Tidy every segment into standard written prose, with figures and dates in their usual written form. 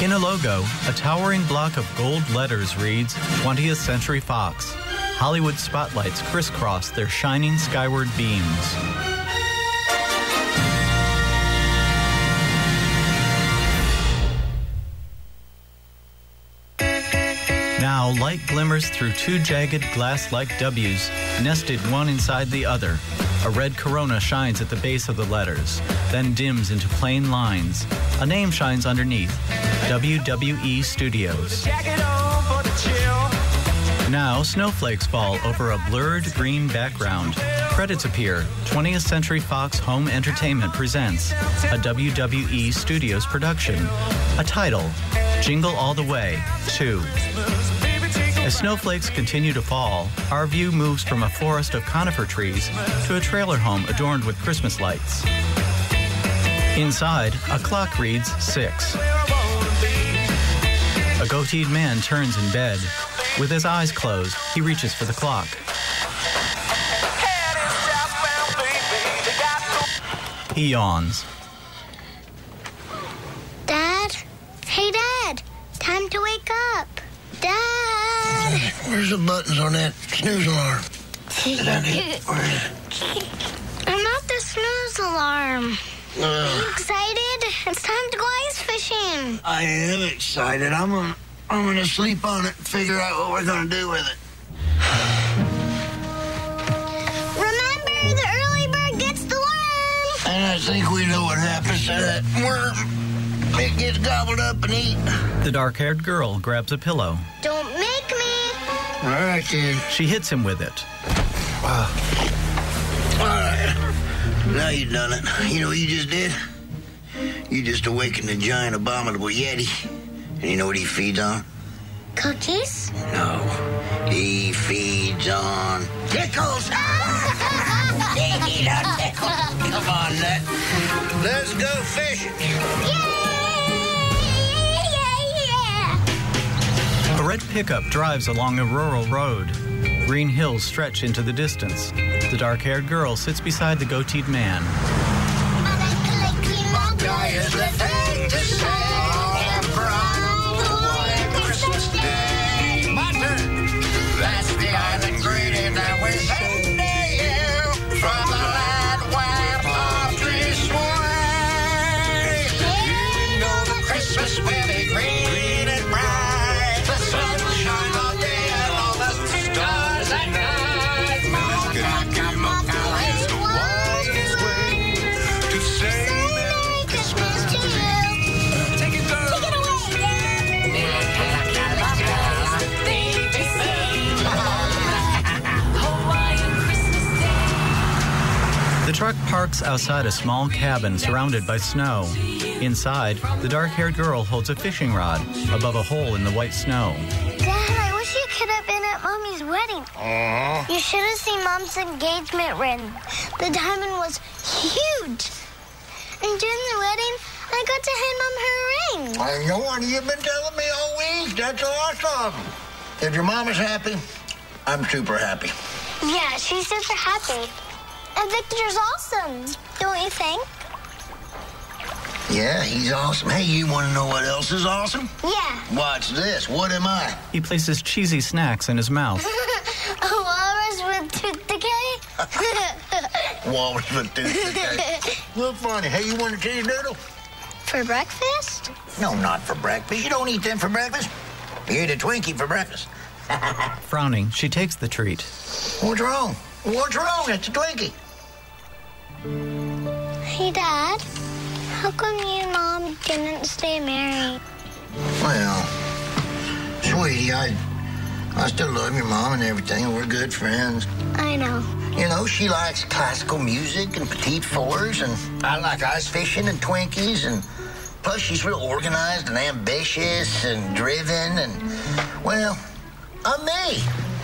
In a logo, a towering block of gold letters reads 20th Century Fox. Hollywood spotlights crisscross their shining skyward beams. Now, light glimmers through two jagged glass-like W's, nested one inside the other. A red corona shines at the base of the letters, then dims into plain lines. A name shines underneath, WWE Studios. Now, snowflakes fall over a blurred green background. Credits appear. 20th Century Fox Home Entertainment presents a WWE Studios production. A title, Jingle All the Way 2. As snowflakes continue to fall, our view moves from a forest of conifer trees to a trailer home adorned with Christmas lights. Inside, a clock reads 6. A goateed man turns in bed. With his eyes closed, he reaches for the clock. He yawns. Dad? Hey, Dad. Time to wake up. Dad! Where's the buttons on that snooze alarm? I'm not the snooze alarm. Are you excited? It's time to go ice fishing. I am excited. I'm gonna sleep on it and figure out what we're gonna do with it. Remember, the early bird gets the worm. And I think we know what happens to that worm. It gets gobbled up and eaten. The dark-haired girl grabs a pillow. Don't make me. All right, kid. She hits him with it. Wow. All right. Now you've done it. You know what you just did? You just awakened a giant abominable Yeti. And you know what he feeds on? Cookies? No. He feeds on pickles. Come on, Nut. Let's go fishing. A red pickup drives along a rural road. Green hills stretch into the distance. The dark-haired girl sits beside the goateed man. My turn. That's the island greeting that we send to you from the land where palm trees sway. You know the Christmas will be green and bright. The sun will shine all day and all the stars at night. Is the wisest way to say Merry Christmas to you. Take it, girl. Take it away. The truck parks outside a small cabin surrounded by snow. Inside, the dark-haired girl holds a fishing rod above a hole in the white snow. Dad, I wish you could have been at Mommy's wedding. You should have seen Mom's engagement ring. The diamond was huge. And during the wedding, I got to hand Mom her ring. I know what you've been telling me all week. That's awesome. If your mom is happy, I'm super happy. Yeah, she's super happy. And Victor's awesome, don't you think? Yeah, he's awesome. Hey, you want to know what else is awesome? Yeah. Watch this. What am I? He places cheesy snacks in his mouth. A walrus with tooth decay? Walrus with tooth decay. Look funny. Hey, you want a cheese noodle? For breakfast? No, not for breakfast. You don't eat them for breakfast. You eat a Twinkie for breakfast. Frowning, she takes the treat. What's wrong? What's wrong? It's a Twinkie. Hey, Dad. How come you and Mom didn't stay married? Well, sweetie, I still love your mom and everything. We're good friends. I know. You know, she likes classical music and petite fours, and I like ice fishing and Twinkies, and plus she's real organized and ambitious and driven, and, well, I'm me.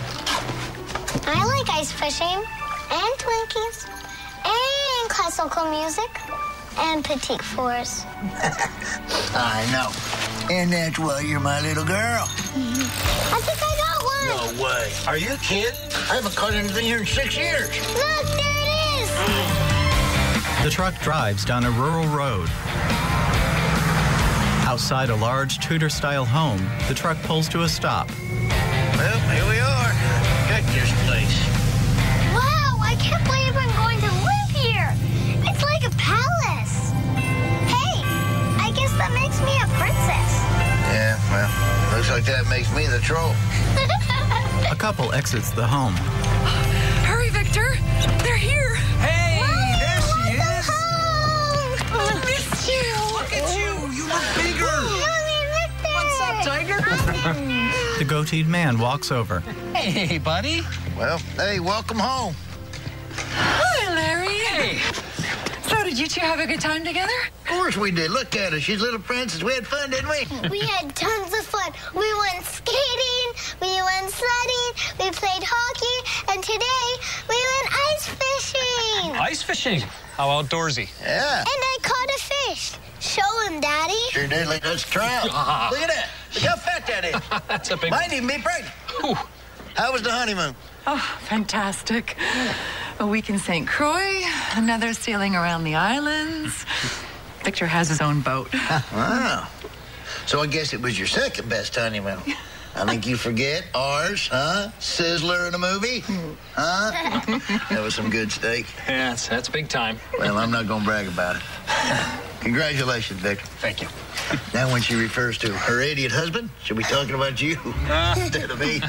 I like ice fishing and Twinkies and classical music and petite fours. I know. And that's why you're my little girl. I think I got one. No way. Are you kidding? I haven't caught anything here in 6 years. Look, there it is. The truck drives down a rural road. Outside a large Tudor-style home, the truck pulls to a stop. Well, here we are. Got this place. Wow, I can't believe I'm going to live here. It's like a palace. Hey, I guess that makes me a princess. Yeah, well, looks like that makes me the troll. A couple exits the home. Hurry, Victor. They're here. Hey, there she is. I missed you. Look at you. You look bigger. Mommy, Victor. What's up, Tiger? The goateed man walks over. Hey, buddy. Well, hey, welcome home. Hi, Larry. Hey. So, did you two have a good time together? Of course we did. Look at her. She's little princess. We had fun, didn't we? We had tons of fun. We went skating, we went sledding, we played hockey, and today we went ice fishing. Ice fishing. How outdoorsy. Yeah. And I caught a fish. Show him, Daddy. Sure did. Like, that's trout. Look at that. Look how fat that is. That's a big Might even be pregnant. Ooh. How was the honeymoon? Oh, fantastic. A week in St. Croix, another sailing around the islands. Victor has his own boat. Wow. So I guess it was your second best honeymoon. I think you forget ours, huh? Sizzler in a movie? Huh? That was some good steak. Yeah, that's big time. Well, I'm not going to brag about it. Congratulations, Victor. Thank you. Now, when she refers to her idiot husband, she'll be talking about you instead of me.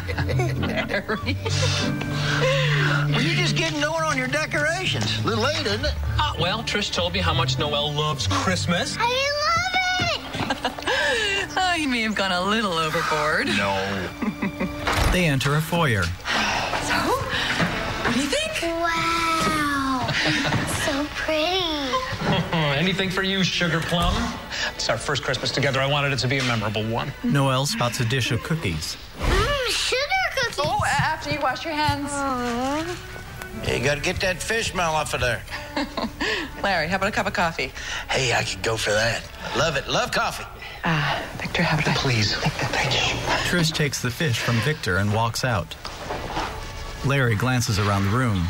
Well, you're just getting going on your decorations. A little late, isn't it? Well, Trish told me how much Noelle loves Christmas. I love it. Oh, you may have gone a little overboard. No. They enter a foyer. So, what do you think? Wow. So pretty. Anything for you, Sugar Plum? It's our first Christmas together. I wanted it to be a memorable one. Noelle spots a dish of cookies. Sugar cookies. Oh, after you wash your hands. Yeah, you got to get that fish smell off of there. Larry, how about a cup of coffee? Hey, I could go for that. Love it. Love coffee. Victor, how about a... Please. Thank you. Trish takes the fish from Victor and walks out. Larry glances around the room.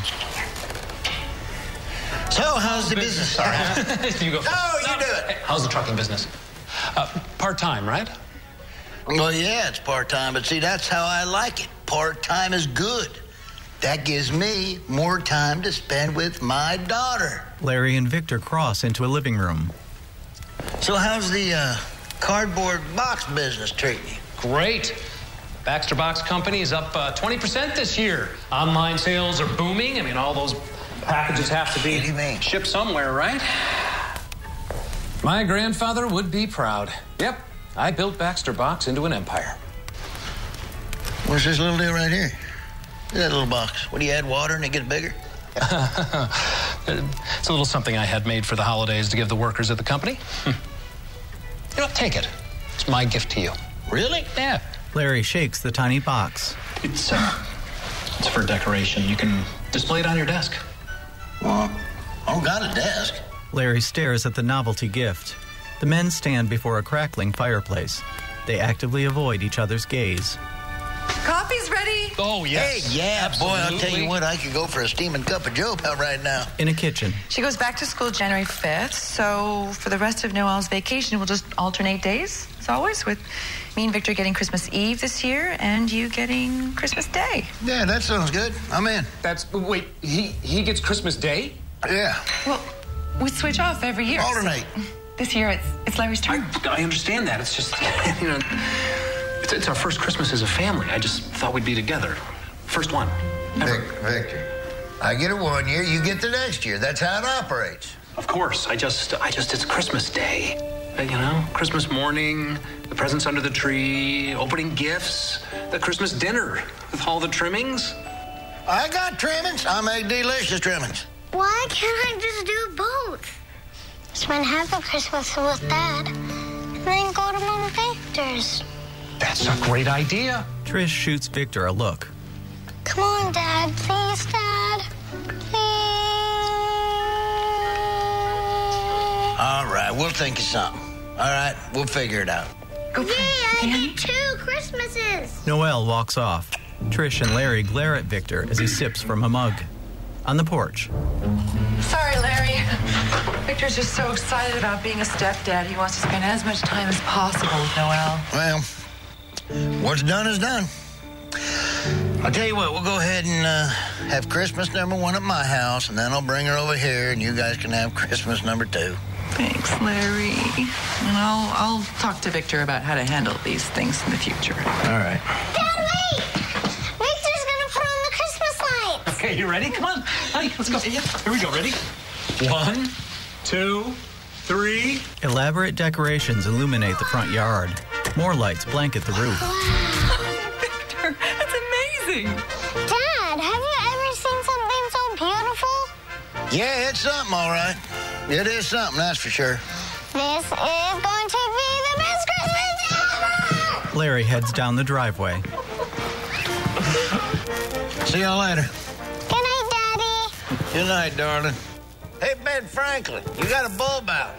So, how's the business? Sorry. You go. No, you do it. How's the trucking business? Part-time, right? Well, yeah, it's part-time, but see, that's how I like it. Part-time is good. That gives me more time to spend with my daughter. Larry and Victor cross into a living room. So how's the cardboard box business treating you? Great. Baxter Box Company is up 20% this year. Online sales are booming. I mean, all those packages have to be What do you mean? shipped somewhere, right? My grandfather would be proud. Yep, I built Baxter Box into an empire. What's this little deal right here? Look at that little box. What do you add water and it gets bigger? It's a little something I had made for the holidays to give the workers at the company. You know, take it. It's my gift to you. Really? Yeah. Larry shakes the tiny box. It's for decoration. You can display it on your desk. Well, I don't got a desk. Larry stares at the novelty gift. The men stand before a crackling fireplace. They actively avoid each other's gaze. Coffee's ready. Oh, yes. Hey, yeah, boy, I'll tell Absolutely. you what, I could go for a steaming cup of Joe Pal right now. In a kitchen, She goes back to school January 5th, so for the rest of Noelle's vacation, we'll just alternate days, as always, with me and Victor getting Christmas Eve this year and you getting Christmas Day. Yeah, that sounds good. I'm in. Wait, he gets Christmas Day? Yeah, Well, we switch off every year. alternate. This year, it's Larry's turn. I understand that. It's just, you know, it's our first Christmas as a family. I just thought we'd be together. First one. Ever. Victor, I get it 1 year, you get the next year. That's how it operates. Of course. I just, it's Christmas Day. You know, Christmas morning, the presents under the tree, opening gifts, the Christmas dinner with all the trimmings. I got trimmings. I make delicious trimmings. Why can't I just do both? Spend half of Christmas with Dad, and then go to Mom Victor's. That's a great idea. Trish shoots Victor a look. Come on, Dad. Please, Dad. Please. All right, we'll think of something. All right, we'll figure it out. Go Yay, play. I get 2 Christmases. Noelle walks off. Trish and Larry glare at Victor as he sips from a mug. on the porch. Sorry, Larry. Victor's just so excited about being a stepdad. He wants to spend as much time as possible with Noel. Well, what's done is done. I'll tell you what, we'll go ahead and have Christmas number 1 at my house, and then I'll bring her over here, and you guys can have Christmas number 2. Thanks, Larry. And I'll talk to Victor about how to handle these things in the future. All right. Dad, wait! Victor's gonna put on the Christmas lights. Okay, you ready? Come on. Honey, let's go. Here we go. Ready? 1, 2, 3. Elaborate decorations illuminate the front yard. More lights blanket the roof. Victor, that's amazing. Dad, have you ever seen something so beautiful? Yeah, it's something, all right. It is something, that's for sure. This is going to be the best Christmas ever! Larry heads down the driveway. See y'all later. Good night, Daddy. Good night, darling. Hey, Ben Franklin, you got a bulb out.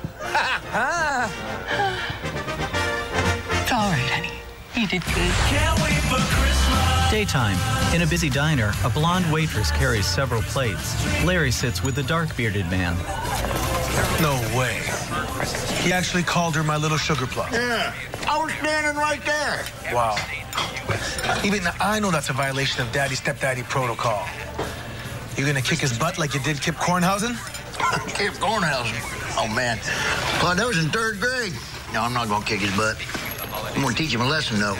All right, honey. You did good. Can't wait for Christmas. Daytime. In a busy diner, a blonde waitress carries several plates. Larry sits with the dark-bearded man. No way. He actually called her my little sugar plum. Yeah, I was standing right there. Wow. Even I know that's a violation of daddy-stepdaddy protocol. You gonna kick his butt like you did Kip Kornhausen? Kip Kornhausen. Oh, man. Claude, that was in 3rd grade. No, I'm not going to kick his butt. I'm going to teach him a lesson, though.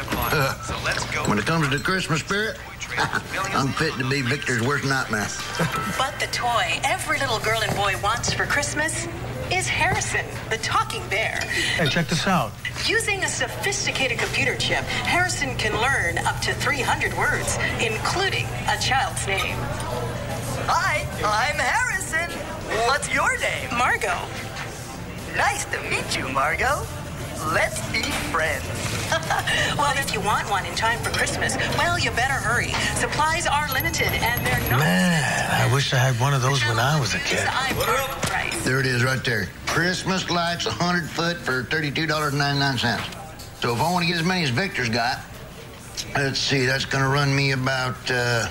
When it comes to the Christmas spirit, I'm fit to be Victor's worst nightmare. But the toy every little girl and boy wants for Christmas is Harrison, the talking bear. Hey, check this out. Using a sophisticated computer chip, Harrison can learn up to 300 words, including a child's name. Hi, I'm Harrison. What's your name? Margot. Nice to meet you, Margot. Let's be friends. Well, if you want one in time for Christmas, well, you better hurry. Supplies are limited, and they're not... Man, I wish I had one of those when I was a kid. There it is right there. Christmas lights, 100 foot for $32.99. So if I want to get as many as Victor's got, let's see, that's going to run me about a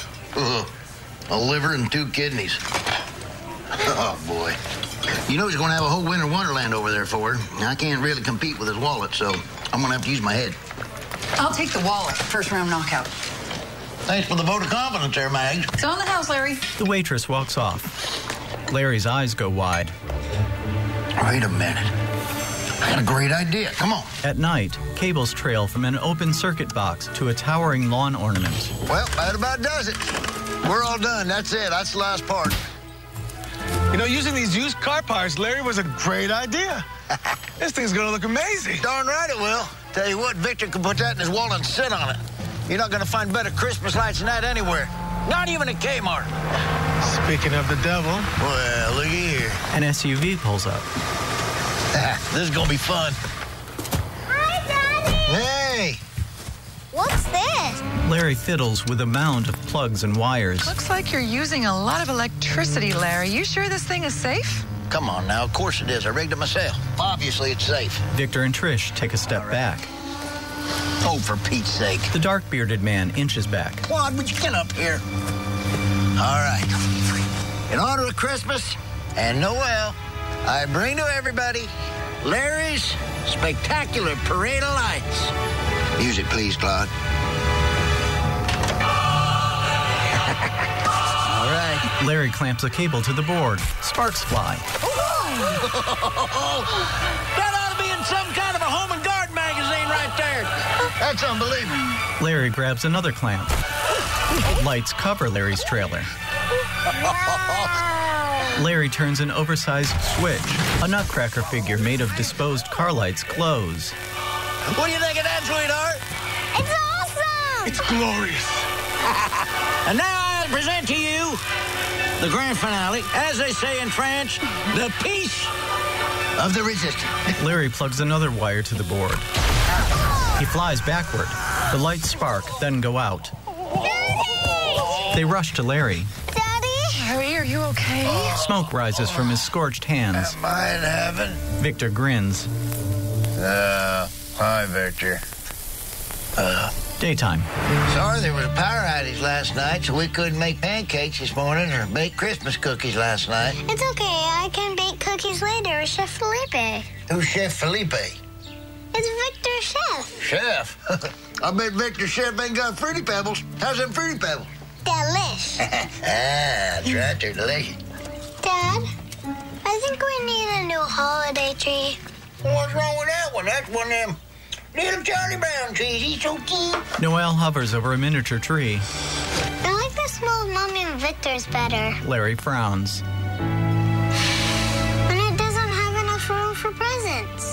liver and 2 kidneys. Oh, boy. You know he's going to have a whole winter wonderland over there for her. I can't really compete with his wallet, so I'm going to have to use my head. I'll take the wallet. First round knockout. Thanks for the vote of confidence there, Mags. It's on the house, Larry. The waitress walks off. Larry's eyes go wide. Wait a minute. I got a great idea. Come on. At night, cables trail from an open circuit box to a towering lawn ornament. Well, that about does it. We're all done. That's it. That's the last part. You know, using these used car parts, Larry, was a great idea. This thing's gonna look amazing. Darn right it will. Tell you what, Victor can put that in his wallet and sit on it. You're not gonna find better Christmas lights than that anywhere. Not even at Kmart. Speaking of the devil. Well, look here. An SUV pulls up. This is gonna be fun. Hi, Daddy. Hey. What's this? Larry fiddles with a mound of plugs and wires. Looks like you're using a lot of electricity, Larry. You sure this thing is safe? Come on now, of course it is. I rigged it myself. Obviously it's safe. Victor and Trish take a step back. Oh, for Pete's sake. The dark-bearded man inches back. Claude, would you get up here? All right. In honor of Christmas and Noel, I bring to everybody Larry's spectacular parade of lights. Music, please, Claude. All right. Larry clamps a cable to the board. Sparks fly. That ought to be in some kind of a home and garden magazine right there. That's unbelievable. Larry grabs another clamp. Lights cover Larry's trailer. Larry turns an oversized switch. A nutcracker figure made of disposed car lights glows. What do you think of that, sweetheart? It's awesome! It's glorious. And now I present to you the grand finale, as they say in French, the piece of the resistance. Larry plugs another wire to the board. He flies backward. The lights spark, then go out. Daddy! They rush to Larry. Daddy? Larry, are you okay? Smoke rises from his scorched hands. Am I in heaven? Victor grins. Hi, Victor. Daytime. Sorry, there was a power outage last night, so we couldn't make pancakes this morning or bake Christmas cookies last night. It's okay. I can bake cookies later with Chef Felipe. Who's Chef Felipe? It's Victor's chef. Chef? I bet Victor Chef ain't got Fruity Pebbles. How's them Fruity Pebbles? Delish. That's right, they're delicious. Dad, I think we need a new holiday tree. What's wrong with that one? That's one of them little Charlie Brown trees. He's so cute. Noel hovers over a miniature tree. I like the smell of Mommy and Victor's better. Larry frowns. And it doesn't have enough room for presents.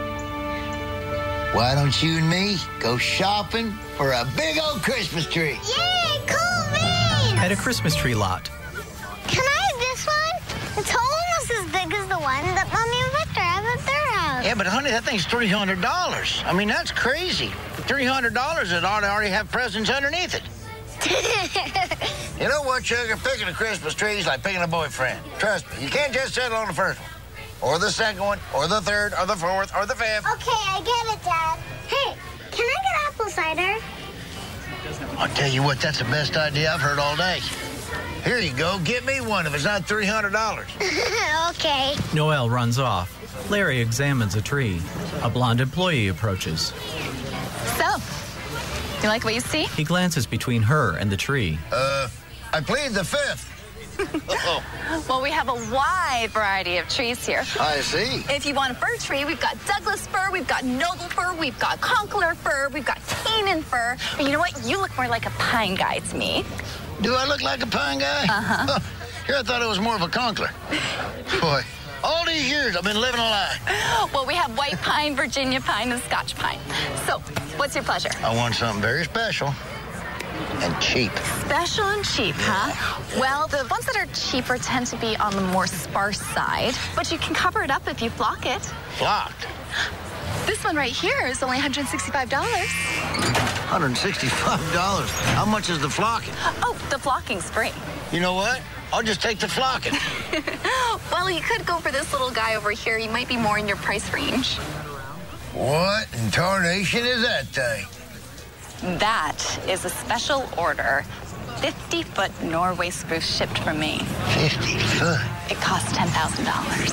Why don't you and me go shopping for a big old Christmas tree? Yay, cool beans! At a Christmas tree lot. Can I have this one? It's almost as big as the one that Mommy and Victor have at their house. Yeah, but honey, that thing's $300. I mean, that's crazy. For $300, it ought to already have presents underneath it. You know what, sugar? Picking a Christmas tree is like picking a boyfriend. Trust me, you can't just settle on the first one. Or the second one, or the third, or the fourth, or the fifth. Okay, I get it, Dad. Hey, can I get apple cider? I'll tell you what, that's the best idea I've heard all day. Here you go. Get me one if it's not $300. Okay. Noel runs off. Larry examines a tree. A blonde employee approaches. So, you like what you see? He glances between her and the tree. I plead the fifth. Well, we have a wide variety of trees here. I see. If you want a fir tree, we've got Douglas fir, we've got Noble fir, we've got Conklin fir, we've got Canaan fir. But you know what? You look more like a pine guy to me. Do I look like a pine guy? Uh-huh. Here, I thought it was more of a conklin. Boy, all these years I've been living a lie. Well, we have white pine, Virginia pine, and Scotch pine. So, what's your pleasure? I want something very special and cheap. Special and cheap, huh? Well, the ones that are cheaper tend to be on the more sparse side, but you can cover it up if you flock it. Flocked? This one right here is only $165. $165? How much is the flocking? Oh, the flocking's free. You know what? I'll just take the flocking. Well, you could go for this little guy over here. You might be more in your price range. What in tarnation is that thing? That is a special order. 50-foot Norway spruce shipped from me. 50 foot? It costs $10,000.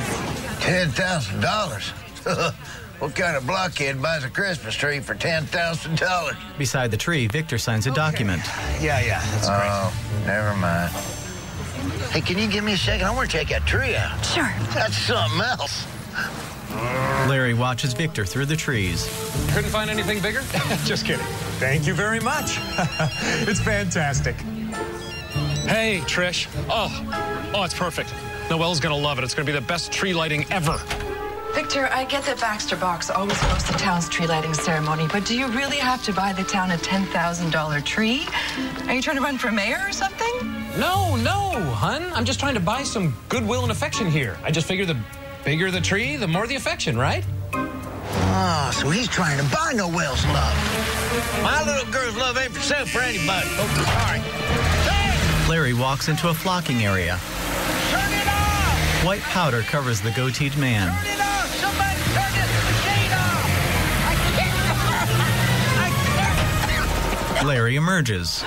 $10,000? What kind of blockhead buys a Christmas tree for $10,000? Beside the tree, Victor signs a document. Yeah, that's great. Oh, never mind. Hey, can you give me a second? I want to check that tree out. Sure. That's something else. Larry watches Victor through the trees. Couldn't find anything bigger? Just kidding. Thank you very much. It's fantastic. Hey, Trish. Oh, it's perfect. Noelle's gonna love it. It's gonna be the best tree lighting ever. Victor, I get that Baxter Box always hosts the town's tree lighting ceremony, but do you really have to buy the town a $10,000 tree? Are you trying to run for mayor or something? No, hun. I'm just trying to buy some goodwill and affection here. I just figure the bigger the tree, the more the affection, right? Oh, so he's trying to buy Noelle's love. My little girl's love ain't for sale for anybody. Oh, sorry. Larry walks into a flocking area. Turn it off! White powder covers the goateed man. Turn it off! Somebody turn this machine off! I can't! Larry emerges.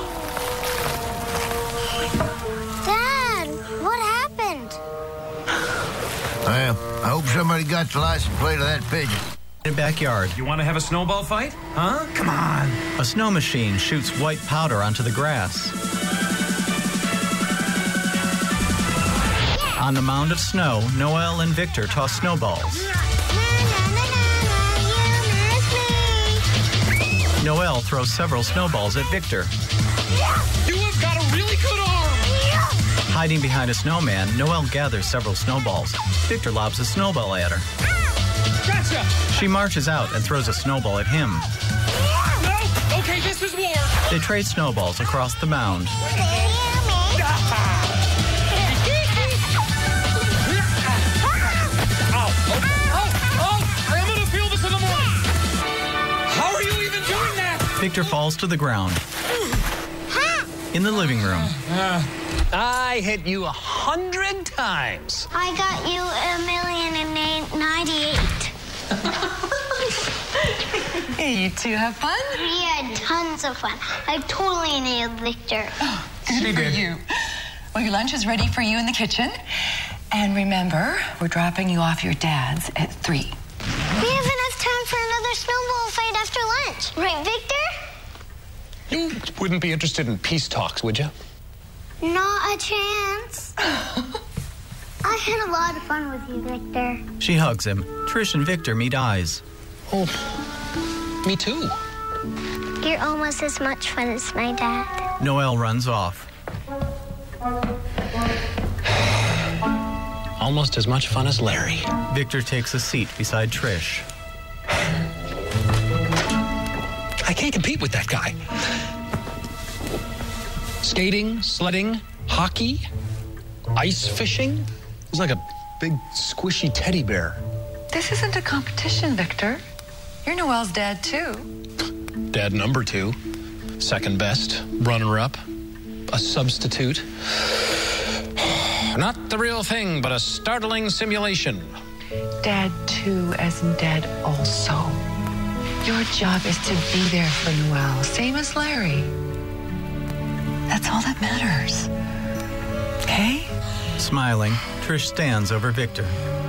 Dad, what happened? Well, I hope somebody got the license plate of that pigeon. In a backyard, You want to have a snowball fight? Huh? Come on. a snow machine shoots white powder onto the grass. On the mound of snow, Noel and Victor toss snowballs. Noel throws several snowballs at Victor. You have got a really good arm! Hiding behind a snowman, Noel gathers several snowballs. Victor lobs a snowball at her. Gotcha! She marches out and throws a snowball at him. No! Okay, this is war! They trade snowballs across the mound. I'm gonna feel this in the morning! How are you even doing that? Victor falls to the ground. In the living room, I hit you 100 times. I got you 1,098. Hey, you two have fun? We had tons of fun. I totally nailed Victor. Good for you. Well, your lunch is ready for you in the kitchen. And remember, we're dropping you off your dad's at 3. We have enough time for another snowball fight after lunch. Right, Victor? You wouldn't be interested in peace talks, would you? Not a chance. I had a lot of fun with you, Victor. She hugs him. Trish and Victor meet eyes. Oh, me too. You're almost as much fun as my dad. Noelle runs off. Almost as much fun as Larry. Victor takes a seat beside Trish. I can't compete with that guy. Skating, sledding, hockey, ice fishing. He's like a big squishy teddy bear. This isn't a competition, Victor. You're Noelle's dad, too. Dad number 2. Second best. Runner-up. A substitute. Not the real thing, but a startling simulation. Dad, too, as in dad also. Your job is to be there for Noelle, same as Larry. That's all that matters. Okay? Smiling, Trish stands over Victor.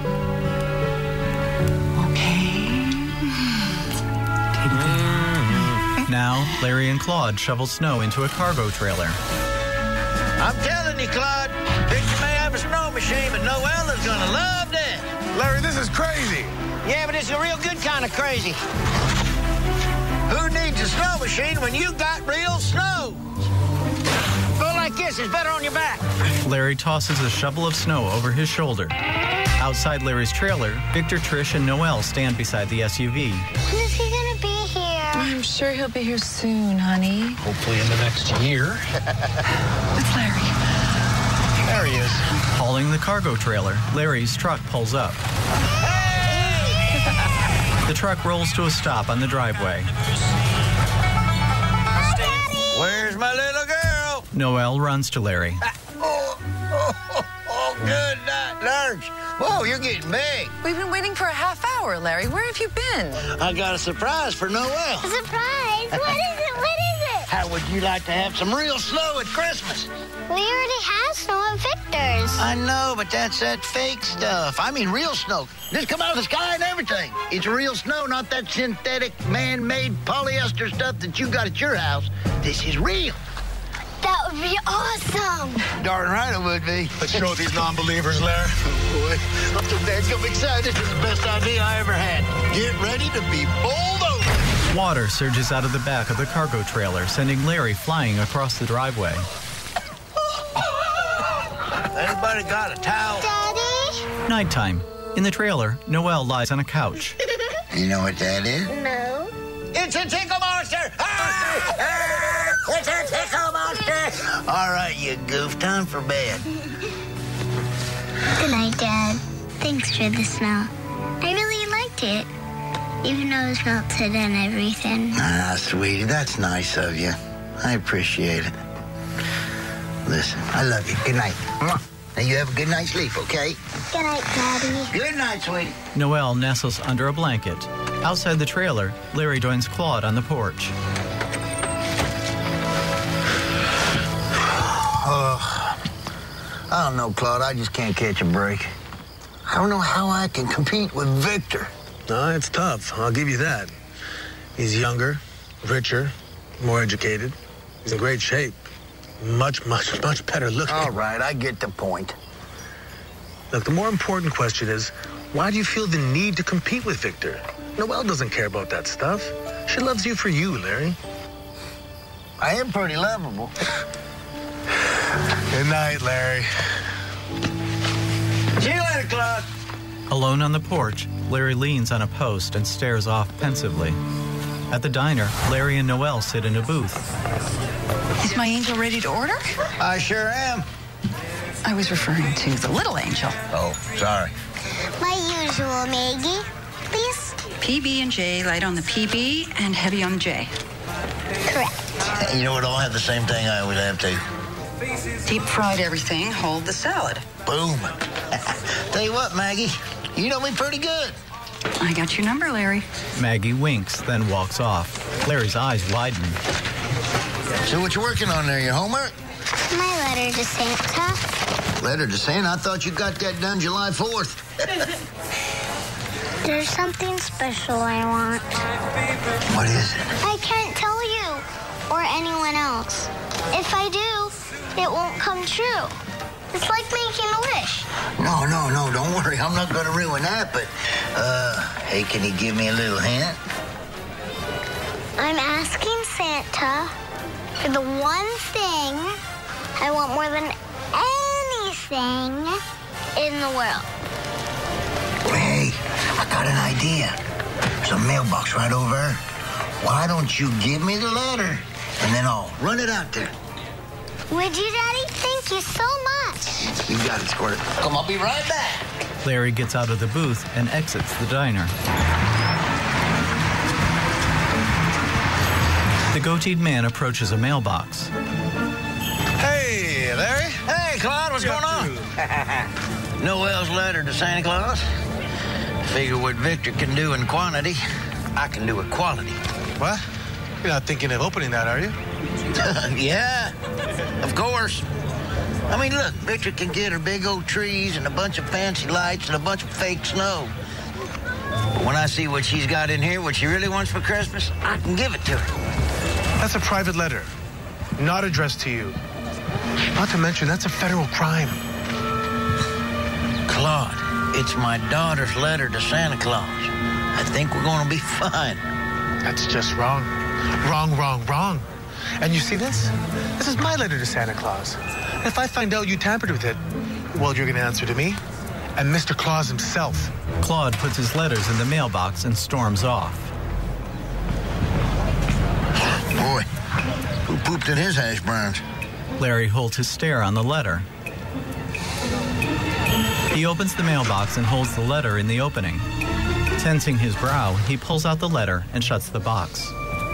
Now, Larry and Claude shovel snow into a cargo trailer. I'm telling you, Claude, Victor may have a snow machine, but Noelle is gonna love that. Larry, this is crazy. Yeah, but it's a real good kind of crazy. Who needs a snow machine when you got real snow? Go like this, it's better on your back. Larry tosses a shovel of snow over his shoulder. Outside Larry's trailer, Victor, Trish, and Noelle stand beside the SUV. When is he gonna be here? I'm sure he'll be here soon, honey. Hopefully in the next year. It's Larry. There he is. Hauling the cargo trailer, Larry's truck pulls up. The truck rolls to a stop on the driveway. Where's my little girl? Noelle runs to Larry. Good night, Large. Whoa, you're getting big. We've been waiting for a half hour, Larry. Where have you been? I got a surprise for Noelle. A surprise? What is it? What is it? How would you like to have some real snow at Christmas? We already have snow at Victor's. I know, but that's that fake stuff. I mean real snow. Just come out of the sky and everything. It's real snow, not that synthetic, man-made polyester stuff that you got at your house. This is real. That would be awesome. Darn right it would be. Let's show these non-believers, Larry. Boy, I'm so damn excited. This is the best idea I ever had. Get ready to be bowled over. Water surges out of the back of the cargo trailer, sending Larry flying across the driveway. Anybody got a towel? Daddy? Nighttime. In the trailer, Noelle lies on a couch. You know what that is? No. It's a tickle monster! It's a tickle monster! All right, you goof. Time for bed. Good night, Dad. Thanks for the snow. I really liked it, even though it was melted and everything. Ah, sweetie, that's nice of you. I appreciate it. Listen, I love you. Good night. Now you have a good night's sleep, okay? Good night, Daddy. Good night, sweetie. Noelle nestles under a blanket. Outside the trailer, Larry joins Claude on the porch. I don't know, Claude. I just can't catch a break. I don't know how I can compete with Victor. No, it's tough. I'll give you that. He's younger, richer, more educated. He's in great shape. Much better looking. All right, I get the point. Look, the more important question is, why do you feel the need to compete with Victor? Noelle doesn't care about that stuff. She loves you for you, Larry. I am pretty lovable. Good night, Larry. See you later, Claude. Alone on the porch, Larry leans on a post and stares off pensively. At the diner, Larry and Noelle sit in a booth. Is my angel ready to order? I sure am. I was referring to the little angel. Oh, sorry. My usual, Maggie. Please? PB&J, light on the PB and heavy on the J. Correct. You know what? I'll have the same thing I always have to. Deep fried everything, hold the salad. Boom. Tell you what, Maggie, you know me pretty good. I got your number, Larry. Maggie winks, then walks off. Larry's eyes widen. So what you working on there, your homework? My letter to Santa. Letter to Santa? I thought you got that done July 4th. There's something special I want. What is it? I can't tell you or anyone else. If I do, it won't come true. It's like making a wish. No, don't worry. I'm not going to ruin that, but, hey, can you give me a little hint? I'm asking Santa for the one thing I want more than anything in the world. Hey, I got an idea. There's a mailbox right over there. Why don't you give me the letter, and then I'll run it out there. Would you, Daddy? Thank you so much. You got it, Squirt. Come, I'll be right back. Larry gets out of the booth and exits the diner. The goateed man approaches a mailbox. Hey, Larry. Hey, Claude, what's going on? Noel's letter to Santa Claus. Figure what Victor can do in quantity, I can do with quality. What? You're not thinking of opening that, are you? Yeah, of course. I mean, look, Victor can get her big old trees and a bunch of fancy lights and a bunch of fake snow. But when I see what she's got in here, what she really wants for Christmas, I can give it to her. That's a private letter, not addressed to you. Not to mention, that's a federal crime. Claude, it's my daughter's letter to Santa Claus. I think we're going to be fine. That's just wrong. Wrong. And you see this? This is my letter to Santa Claus. If I find out you tampered with it, well, you're going to answer to me and Mr. Claus himself. Claude puts his letters in the mailbox and storms off. Boy, who pooped in his hash browns? Larry holds his stare on the letter. He opens the mailbox and holds the letter in the opening. Tensing his brow, he pulls out the letter and shuts the box.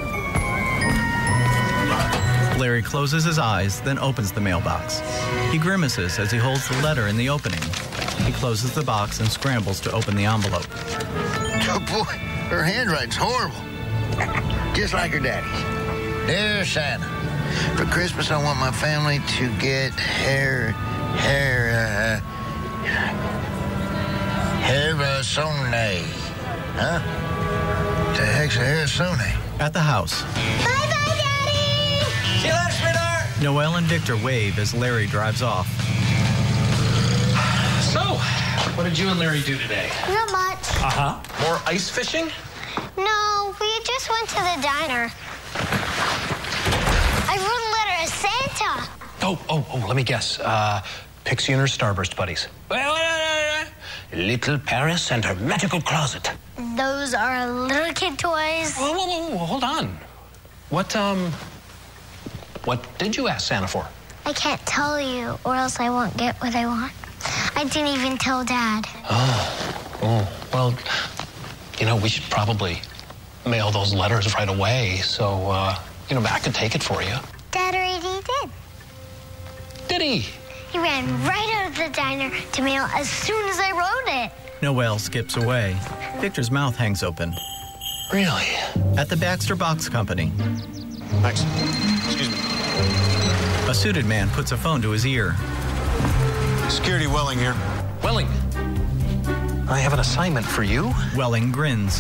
Larry closes his eyes, then opens the mailbox. He grimaces as he holds the letter in the opening. He closes the box and scrambles to open the envelope. Oh, boy, her handwriting's horrible. Just like her daddy's. Dear Santa, for Christmas I want my family to get Harrisone. Huh? The heck's a Harrisone? At the house, Bye-bye, Daddy! See you later, sweetheart. Noel and Victor wave as Larry drives off. So, what did you and Larry do today? Not much. Uh-huh. More ice fishing? No, we just went to the diner. I wrote a letter to Santa. Oh, let me guess. Pixie and her Starburst buddies. Wait. Little Paris and her magical closet. Those are little kid toys. Whoa, hold on. What did you ask Santa for? I can't tell you, or else I won't get what I want. I didn't even tell Dad. Oh, well, we should probably mail those letters right away, so, I could take it for you. Dad already did. Did he? He ran right out of the diner to mail as soon as I wrote it. Noel skips away. Victor's mouth hangs open. Really? At the Baxter Box Company, Thanks. Excuse me. a suited man puts a phone to his ear. Security Welling here. Welling, I have an assignment for you. Welling grins.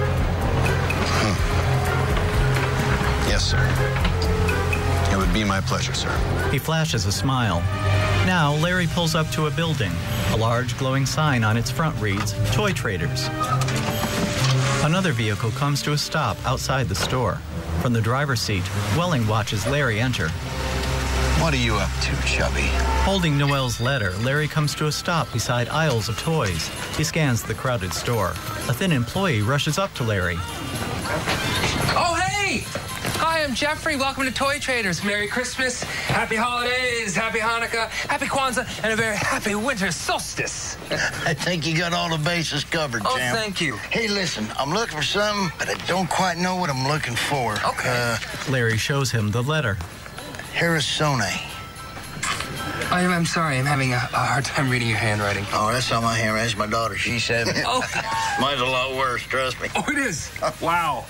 Yes, sir. It would be my pleasure, sir. He flashes a smile. Now, Larry pulls up to a building. A large glowing sign on its front reads, Toy Traders. Another vehicle comes to a stop outside the store. From the driver's seat, Welling watches Larry enter. What are you up to, Chubby? Holding Noel's letter, Larry comes to a stop beside aisles of toys. He scans the crowded store. A thin employee rushes up to Larry. Oh, hey! Hi, I'm Jeffrey. Welcome to Toy Traders. Merry Christmas, Happy Holidays, Happy Hanukkah, Happy Kwanzaa, and a very happy winter solstice. I think you got all the bases covered, Oh, champ. thank you. Hey, listen, I'm looking for something, but I don't quite know what I'm looking for. Okay. Larry shows him the letter. Harrisone. I'm sorry. I'm having a hard time reading your handwriting. Oh, that's not my handwriting. That's my daughter. She said it. Oh. Mine's a lot worse, trust me. Oh, it is? Wow.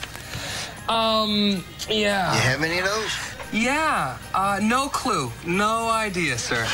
Yeah. You have any of those? Yeah. No clue. No idea, sir.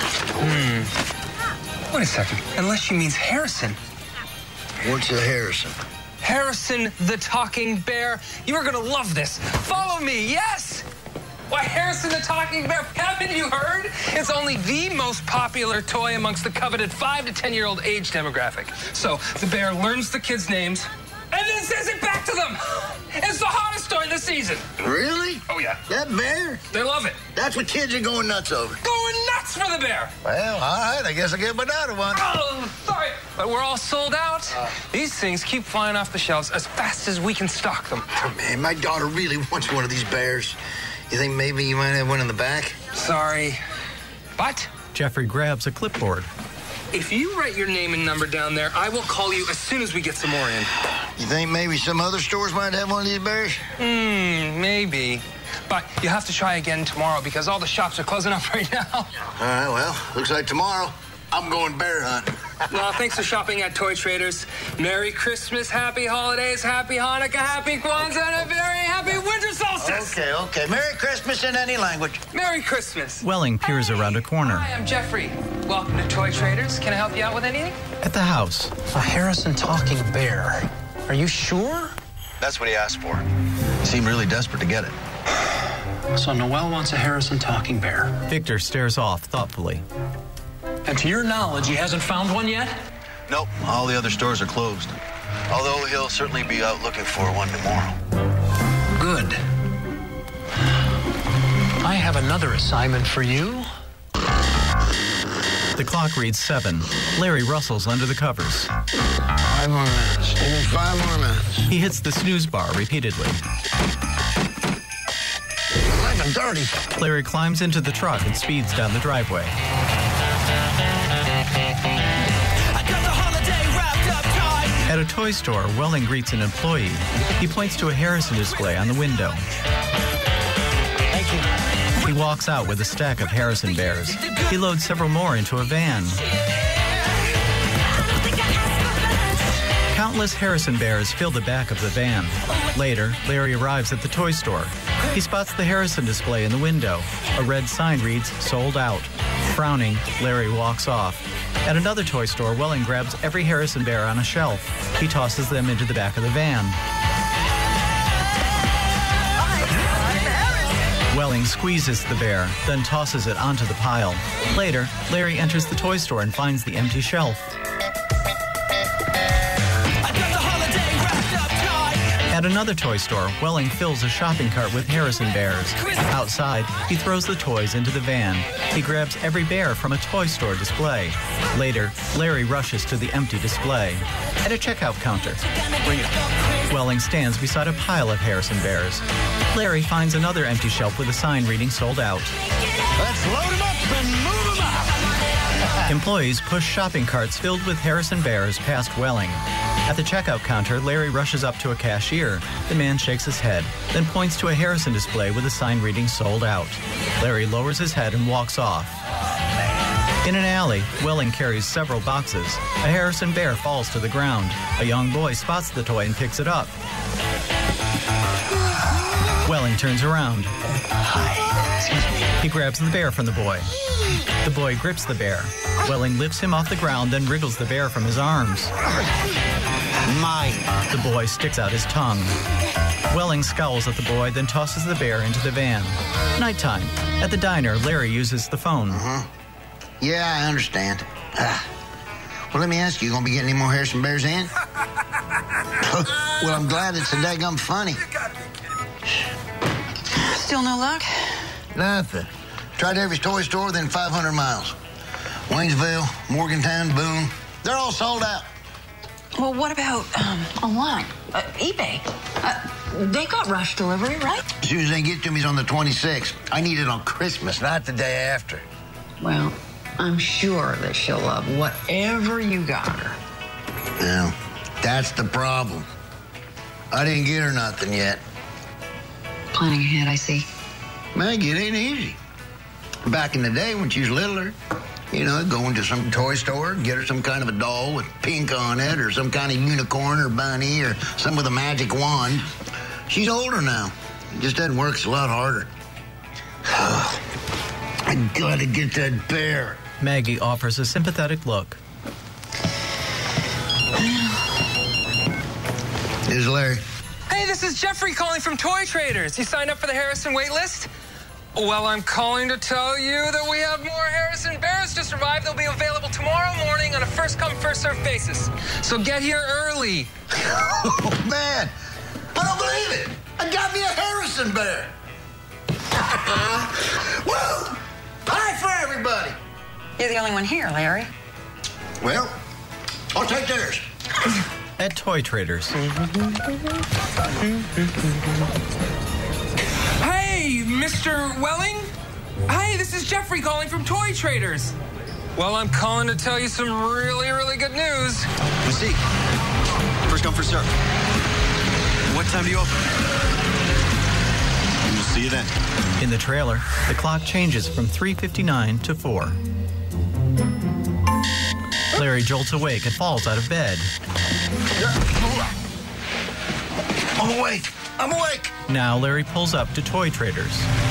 Wait a second. Unless she means Harrison. What's a Harrison? Harrison the Talking Bear. You are going to love this. Follow me, yes! Why, Harrison the Talking Bear, haven't you heard? It's only the most popular toy amongst the coveted 5 to 10-year-old age demographic. So the bear learns the kids' names and then says it back to them. It's the hottest toy this season. Really? Oh, yeah. That bear? They love it. That's what kids are going nuts over. Going nuts for the bear. Well, all right. I guess I'll give my daughter one. Oh, sorry. But we're all sold out. These things keep flying off the shelves as fast as we can stock them. Oh, man, my daughter really wants one of these bears. You think maybe you might have one in the back? Sorry. But Jeffrey grabs a clipboard. if you write your name and number down there, I will call you as soon as we get some more in. You think maybe some other stores might have one of these bears? Maybe. But you have to try again tomorrow because all the shops are closing up right now. All right, well, looks like tomorrow I'm going bear hunting. Well, thanks for shopping at Toy Traders. Merry Christmas, Happy Holidays, Happy Hanukkah, Happy Kwanzaa, and a very happy winter solstice. Okay. Merry Christmas in any language. Merry Christmas. Welling peers around a corner. Hi, I'm Jeffrey. Welcome to Toy Traders. Can I help you out with anything? At the house. A Harrison talking bear. Are you sure? That's what he asked for. He seemed really desperate to get it. So Noelle wants a Harrison talking bear. Victor stares off thoughtfully. And to your knowledge, he hasn't found one yet? Nope, all the other stores are closed. Although he'll certainly be out looking for one tomorrow. Good. I have another assignment for you. The clock reads 7. Larry rustles under the covers. 5 more minutes. Give me 5 more minutes. He hits the snooze bar repeatedly. 11:30. Larry climbs into the truck and speeds down the driveway. At a toy store, Welling greets an employee. He points to a Harrison display on the window. Thank you. He walks out with a stack of Harrison bears. He loads several more into a van. Countless Harrison bears fill the back of the van. Later, Larry arrives at the toy store. He spots the Harrison display in the window. A red sign reads, "Sold out." Frowning, Larry walks off. At another toy store, Welling grabs every Harrison bear on a shelf. He tosses them into the back of the van. Welling squeezes the bear, then tosses it onto the pile. Later, Larry enters the toy store and finds the empty shelf. At another toy store, Welling fills a shopping cart with Harrison bears. Outside, he throws the toys into the van. He grabs every bear from a toy store display. Later, Larry rushes to the empty display. At a checkout counter, Welling stands beside a pile of Harrison bears. Larry finds another empty shelf with a sign reading "Sold out." Let's load them up and move them out. Employees push shopping carts filled with Harrison bears past Welling. At the checkout counter, Larry rushes up to a cashier. The man shakes his head, then points to a Harrison display with a sign reading "Sold out." Larry lowers his head and walks off. In an alley, Welling carries several boxes. A Harrison bear falls to the ground. A young boy spots the toy and picks it up. Welling turns around. He grabs the bear from the boy. The boy grips the bear. Welling lifts him off the ground, then wriggles the bear from his arms. Mine. The boy sticks out his tongue. Welling scowls at the boy, then tosses the bear into the van. Nighttime. At the diner, Larry uses the phone. Yeah, I understand. Well, let me ask you, gonna be getting any more Harrison bears in? Well, I'm glad it's so daggum funny. Still no luck? Nothing. Tried every toy store within 500 miles. Waynesville, Morgantown, Boone. They're all sold out. Well, what about online? eBay? They got rush delivery, right? As soon as they get to me, it's on the 26th. I need it on Christmas, not the day after. Well, I'm sure that she'll love whatever you got her. Well, that's the problem. I didn't get her nothing yet. Planning ahead, I see. Maggie, it ain't easy. Back in the day when she was littler, you know, go into some toy store and get her some kind of a doll with pink on it or some kind of unicorn or bunny or some with a magic wand. She's older now. It just doesn't work. It's a lot harder. I gotta get that bear. Maggie offers a sympathetic look. This is Larry. Hey, this is Jeffrey calling from Toy Traders. You signed up for the Harrison wait list? Well, I'm calling to tell you that we have more Harrison Bears just arrived. They'll be available tomorrow morning on a first-come, first-served basis. So get here early. Oh, man. I don't believe it. I got me a Harrison Bear. Woo! Pie for everybody. You're the only one here, Larry. Well, I'll take theirs. At Toy Traders. Hey, Mr. Welling? Hey, this is Jeffrey calling from Toy Traders. Well, I'm calling to tell you some really, really good news. Let's see. First come, first serve. What time do you open? We'll see you then. In the trailer, the clock changes from 3:59 to 4. Larry jolts awake and falls out of bed. I'm awake. I'm awake. Now Larry pulls up to Toy Traders.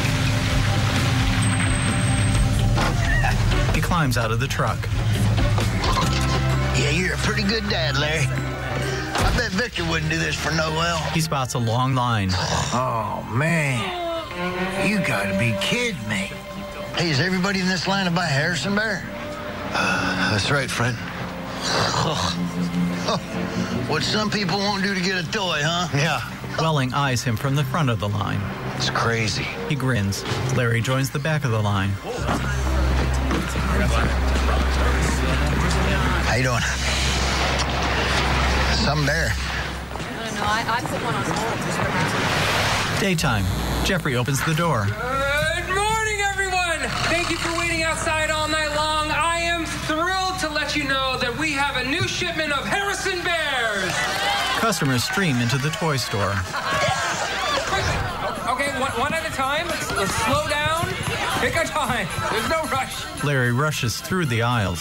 He climbs out of the truck. Yeah, you're a pretty good dad, Larry. I bet Victor wouldn't do this for Noel. He spots a long line. Oh, man. You gotta be kidding me. Hey, is everybody in this line to buy Harrison Bear? That's right, Fred. What some people won't do to get a toy, huh? Yeah. Welling eyes him from the front of the line. It's crazy. He grins. Larry joins the back of the line. How you doing? Some bear. No, I put one on hold just for now. Daytime. Jeffrey opens the door. Good morning, everyone. Thank you for waiting outside all night long. I am thrilled to let you know that we have a new shipment of Harrison Bears. Customers stream into the toy store. Okay, one at a time. Let's slow down. Take our time. There's no rush. Larry rushes through the aisles.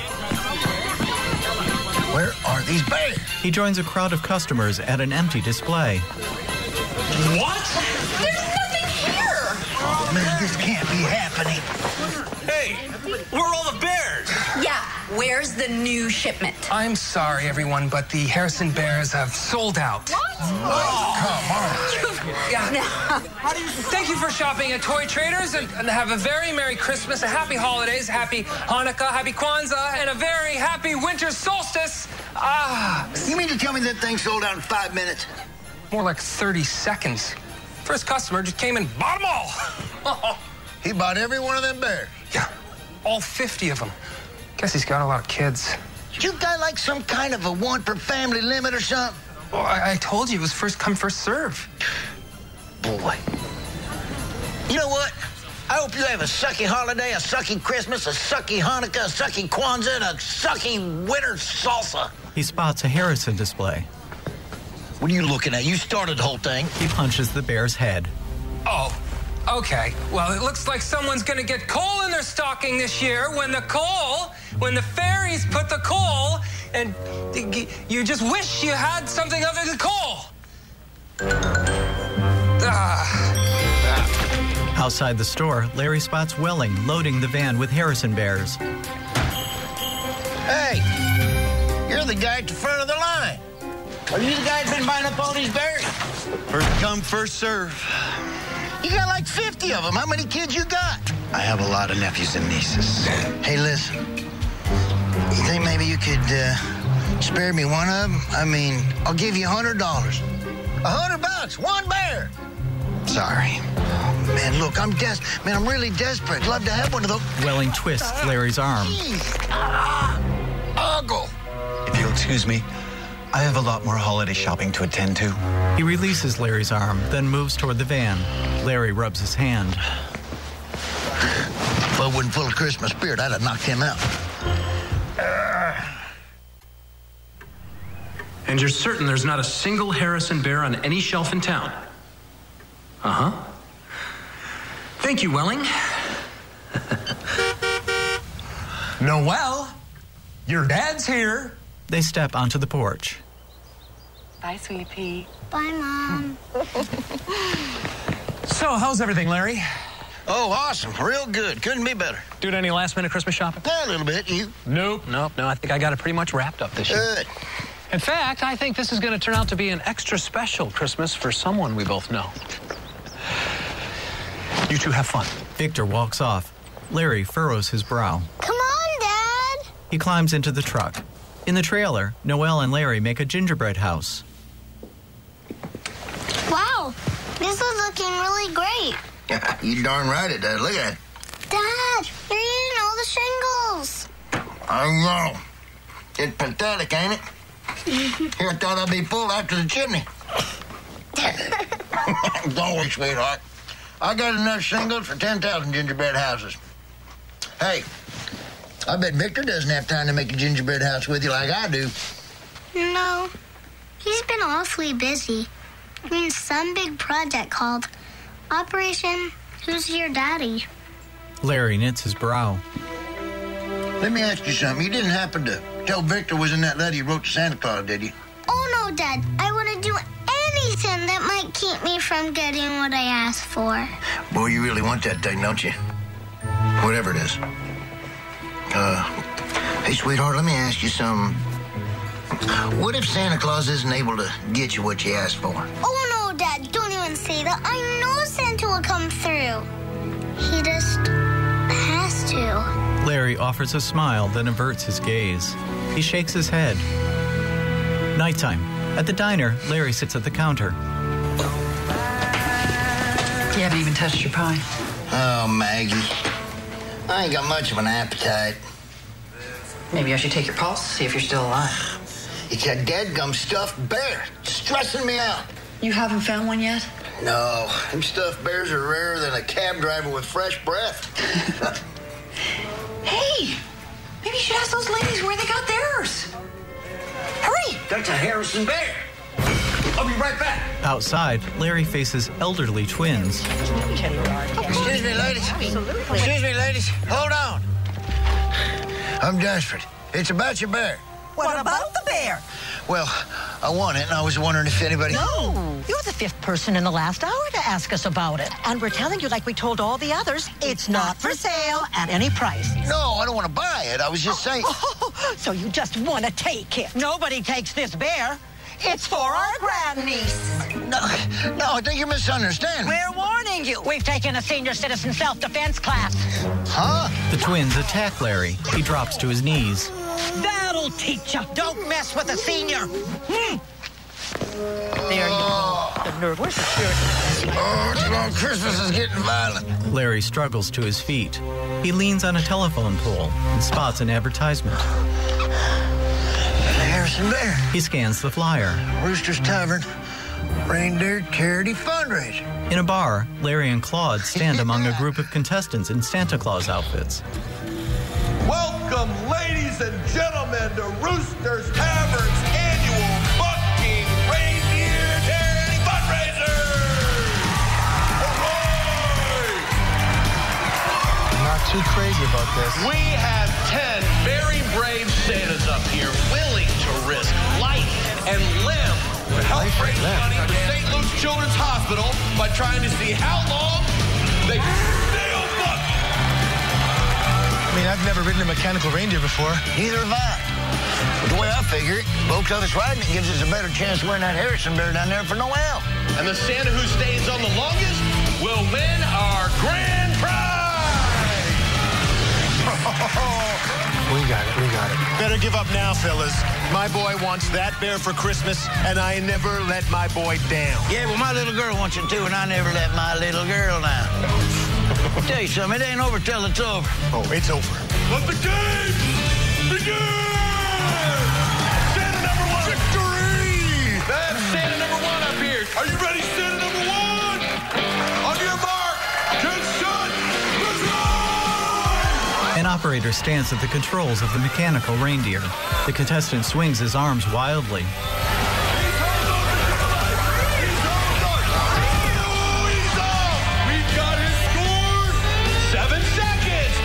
Where are these bears? He joins a crowd of customers at an empty display. What? There's nothing here. Oh, man, this can't be happening. Hey, where are all the bears? Yeah, where's the new shipment? I'm sorry, everyone, but the Harrison Bears have sold out. What? Oh, come on. Yeah. Thank you for shopping at Toy Traders and have a very Merry Christmas, a Happy Holidays, Happy Hanukkah, Happy Kwanzaa, and a very Happy Winter Solstice. You mean to tell me that thing sold out in 5 minutes? More like 30 seconds. First customer just came and bought them all. He bought every one of them bears. Yeah, all 50 of them. Guess he's got a lot of kids. You got like some kind of a one per family limit or something? Well, I told you it was first come, first serve. Boy. You know what? I hope you have a sucky holiday, a sucky Christmas, a sucky Hanukkah, a sucky Kwanzaa, and a sucky winter salsa. He spots a Harrison display. What are you looking at? You started the whole thing. He punches the bear's head. Oh, okay. Well, it looks like someone's gonna get coal in their stocking this year when the fairies put the coal, and you just wish you had something other than coal. Outside the store, Larry spots Welling loading the van with Harrison Bears. Hey, you're the guy at the front of the line. Are you the guy that's been buying up all these bears? First come, first serve. You got like 50 of them. How many kids you got? I have a lot of nephews and nieces. Hey, listen. You think maybe you could spare me one of them? I mean, I'll give you $100. $100, one bear. Sorry. Oh, man, look, I'm really desperate. Love to have one of those. Welling twists Larry's arm. Uggle. If you'll excuse me, I have a lot more holiday shopping to attend to. He releases Larry's arm, then moves toward the van. Larry rubs his hand. If I wasn't full of Christmas spirit, I'd have knocked him out. And you're certain there's not a single Harrison Bear on any shelf in town? Uh-huh. Thank you, Welling. Noelle, your dad's here. They step onto the porch. Bye, sweet pea. Bye, Mom. So, how's everything, Larry? Oh, awesome. Real good. Couldn't be better. Doing any last-minute Christmas shopping? A little bit. You? Nope. No, I think I got it pretty much wrapped up this year. Good. In fact, I think this is going to turn out to be an extra special Christmas for someone we both know. You two have fun. Victor walks off. Larry furrows his brow. Come on, Dad. He climbs into the truck. In the trailer, Noelle and Larry make a gingerbread house. Wow, this is looking really great. You darn right it does. Look at it. Dad, you're eating all the shingles. I know. It's pathetic, ain't it? Here, I thought I'd be full after the chimney. Don't worry, sweetheart. I got enough shingles for 10,000 gingerbread houses. Hey, I bet Victor doesn't have time to make a gingerbread house with you like I do. No, he's been awfully busy. Doing some big project called Operation Who's Your Daddy? Larry knits his brow. Let me ask you something. You didn't happen to tell Victor was in that letter you wrote to Santa Claus, did you? Oh, no, Dad. I wouldn't do anything that might keep me from getting what I asked for. Boy, you really want that thing, don't you? Whatever it is. Hey, sweetheart, let me ask you something. What if Santa Claus isn't able to get you what you asked for? Oh, no, Dad. Don't even say that. I know Santa will come through. He just has to. Larry offers a smile, then averts his gaze. He shakes his head. Nighttime. At the diner, Larry sits at the counter. You haven't even touched your pie. Oh, Maggie. I ain't got much of an appetite. Maybe I should take your pulse, see if you're still alive. It's that dadgum stuffed bear. Stressing me out. You haven't found one yet? No, them stuffed bears are rarer than a cab driver with fresh breath. Hey, maybe you should ask those ladies where they got theirs. Hurry! That's a Harrison bear. I'll be right back. Outside, Larry faces elderly twins. Excuse me, ladies. Excuse me, ladies. Hold on. I'm desperate. It's about your bear. What about the bear? Well, I want it, and I was wondering if anybody... No, you're the fifth person in the last hour to ask us about it. And we're telling you, like we told all the others, it's not for sale at any price. No, I don't want to buy it. I was just saying... So you just want to take it. Nobody takes this bear. It's for our grandniece. No, I think you're misunderstanding. We're warning you. We've taken a senior citizen self-defense class. Huh? The twins attack Larry. He drops to his knees. That'll teach you. Don't mess with a senior. There you go. The nerve. Where's the spirit? Oh, long Christmas is getting violent. Larry struggles to his feet. He leans on a telephone pole and spots an advertisement. Harrison Bear. He scans the flyer. Rooster's Tavern. Reindeer Charity Fundraiser. In a bar, Larry and Claude stand among a group of contestants in Santa Claus outfits. Welcome, ladies and gentlemen, to Rooster's Tavern's annual Bucking Reindeer Charity Fundraiser! Hooray! Not too crazy about this. We have 10 very brave Santas up here willing to risk life and limb to help raise money for St. Luke's Children's Hospital by trying to see how long they can still buck. I mean, I've never ridden a mechanical reindeer before. Neither have I. But the way I figure it, both of us riding it gives us a better chance to win that Harrison Bear down there for Noel. And the Santa who stays on the longest will win our grand prize. We got it. Better give up now, fellas. My boy wants that bear for Christmas, and I never let my boy down. Yeah, well, my little girl wants it too, and I never let my little girl down. Tell you something, it ain't over till it's over. Oh, it's over. Let the game begin! Santa number one! Victory! That's Santa number one up here. Are you ready, Santa number one? On your mark, get set, let's ride! An operator stands at the controls of the mechanical reindeer. The contestant swings his arms wildly. We've got his score. 7 seconds.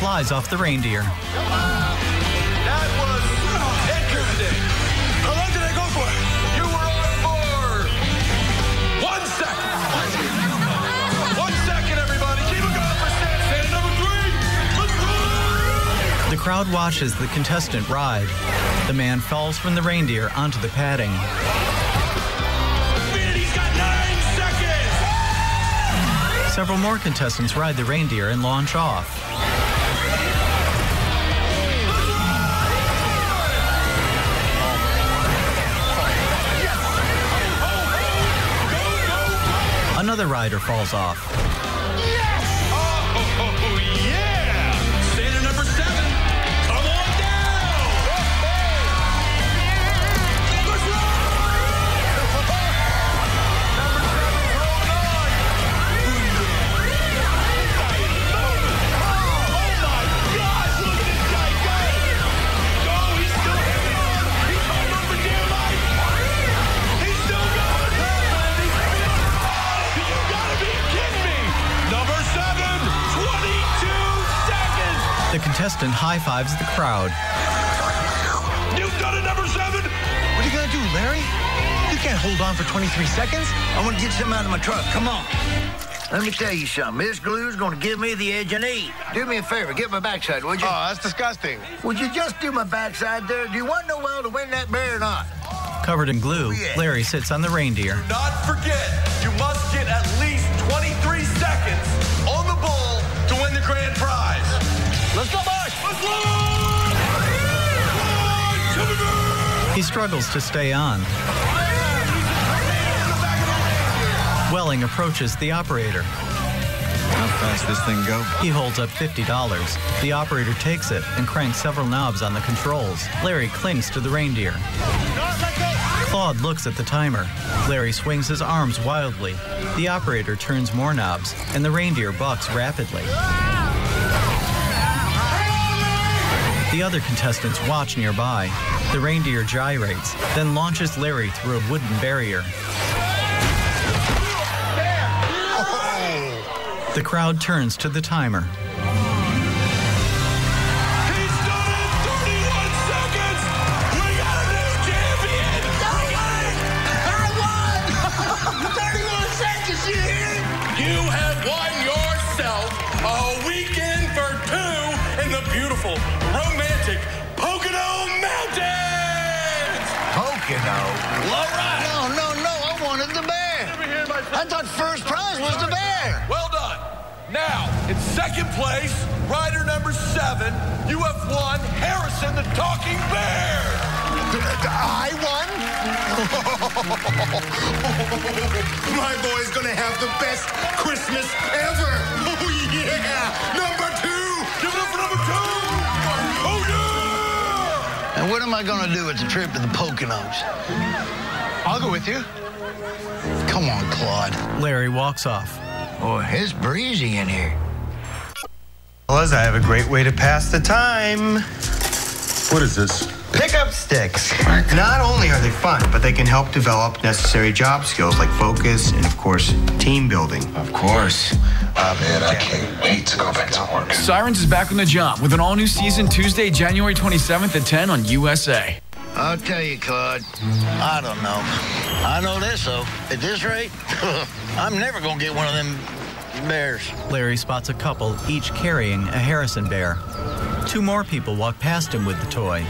flies off the reindeer. That was interesting. How long did I go for? You were on for 1 second. 1 second, everybody. Keep it going for Santa number 3. Let's go. The crowd watches the contestant ride. The man falls from the reindeer onto the padding. He's got 9 seconds. Several more contestants ride the reindeer and launch off. Another rider falls off. Oh, yeah! Santa number 7, come on down! Let's The contestant high-fives the crowd. You've done it, number 7! What are you going to do, Larry? You can't hold on for 23 seconds. I'm going to get some out of my truck. Come on. Let me tell you something. This glue's going to give me the edge I need. Do me a favor. Get my backside, would you? Oh, that's disgusting. Would you just do my backside there? Do you want Noel to win that bear or not? Covered in glue, Larry sits on the reindeer. Not forget, you must get at least 23 seconds on the bull to win the grand prize. Let's go, boys! Let's go! He struggles to stay on. Welling approaches the operator. How fast this thing go? He holds up $50. The operator takes it and cranks several knobs on the controls. Larry clings to the reindeer. Claude looks at the timer. Larry swings his arms wildly. The operator turns more knobs, and the reindeer bucks rapidly. The other contestants watch nearby. The reindeer gyrates, then launches Larry through a wooden barrier. The crowd turns to the timer. He's done it! 31 seconds! We got a new champion! I won! 31 seconds, you hear it? You have won yourself a weekend for 2 in the beautiful, romantic Pocono Mountains! Pocono? All right. No, I wanted the bear. I thought first prize was the bear. Well done. Now, in second place, rider number 7, you have won Harrison the Talking Bear. I won? My boy's gonna have the best Christmas ever. Oh, yeah. Number 2. Give it up for number 2. Oh, yeah. And what am I going to do with the trip to the Poconos? I'll go with you. Come on, Claude. Larry walks off. Boy, it's breezy in here. Fellas, I have a great way to pass the time. What is this? Pickup sticks. Not only are they fun, but they can help develop necessary job skills like focus and, of course, team building. Of course. Man, I can't wait to go back to work. Sirens is back on the job with an all-new season Tuesday, January 27th at 10 on USA. I'll tell you, Claude, I don't know. I know this, though. At this rate, I'm never going to get one of them bears. Larry spots a couple, each carrying a Harrison bear. 2 more people walk past him with the toy.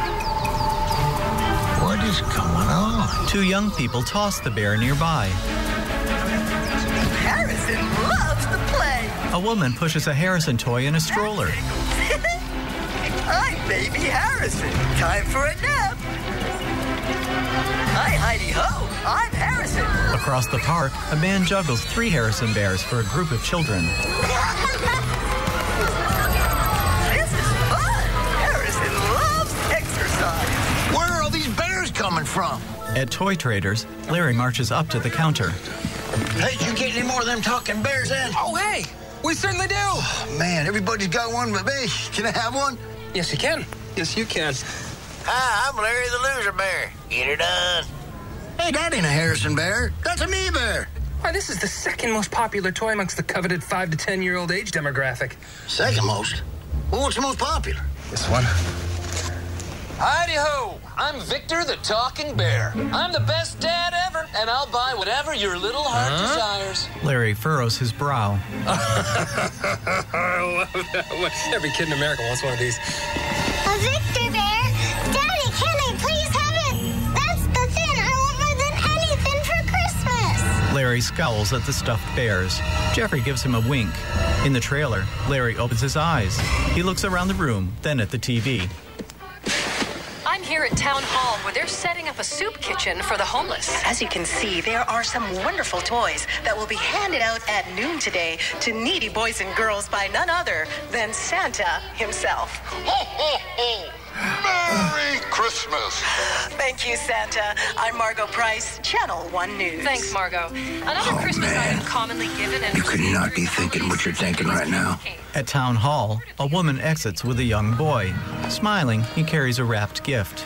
What is going on? 2 young people toss the bear nearby. Harrison loves to play. A woman pushes a Harrison toy in a stroller. I'm baby Harrison. Time for a nap. Hi, Heidi Ho. I'm Harrison. Across the park, a man juggles 3 Harrison bears for a group of children. This is fun. Harrison loves exercise. Where are all these bears coming from? At Toy Traders, Larry marches up to the counter. Hey, did you get any more of them talking bears in? Oh, hey, we certainly do. Oh, man, everybody's got one but me. Can I have one? Yes, you can. Yes, you can. Hi, I'm Larry the Loser Bear. Get her done. Hey, that ain't a Harrison bear. That's a me bear. Why, this is the second most popular toy amongst the coveted 5 to 10-year-old age demographic. Second most? Well, what's the most popular? This one. Hidey-ho! I'm Victor the Talking Bear. I'm the best dad ever, and I'll buy whatever your little heart desires. Larry furrows his brow. I love that one. Every kid in America wants one of these. A Victor Bear? Daddy, can I please have it? That's the thing I want more than anything for Christmas. Larry scowls at the stuffed bears. Jeffrey gives him a wink. In the trailer, Larry opens his eyes. He looks around the room, then at the TV. I'm here at Town Hall where they're setting up a soup kitchen for the homeless. As you can see, there are some wonderful toys that will be handed out at noon today to needy boys and girls by none other than Santa himself. Ho, ho, ho! Merry Christmas! Thank you, Santa. I'm Margot Price, Channel 1 News. Thanks, Margot. Another Christmas item commonly given and... You could not be thinking what you're thinking right now. At Town Hall, a woman exits with a young boy. Smiling, he carries a wrapped gift.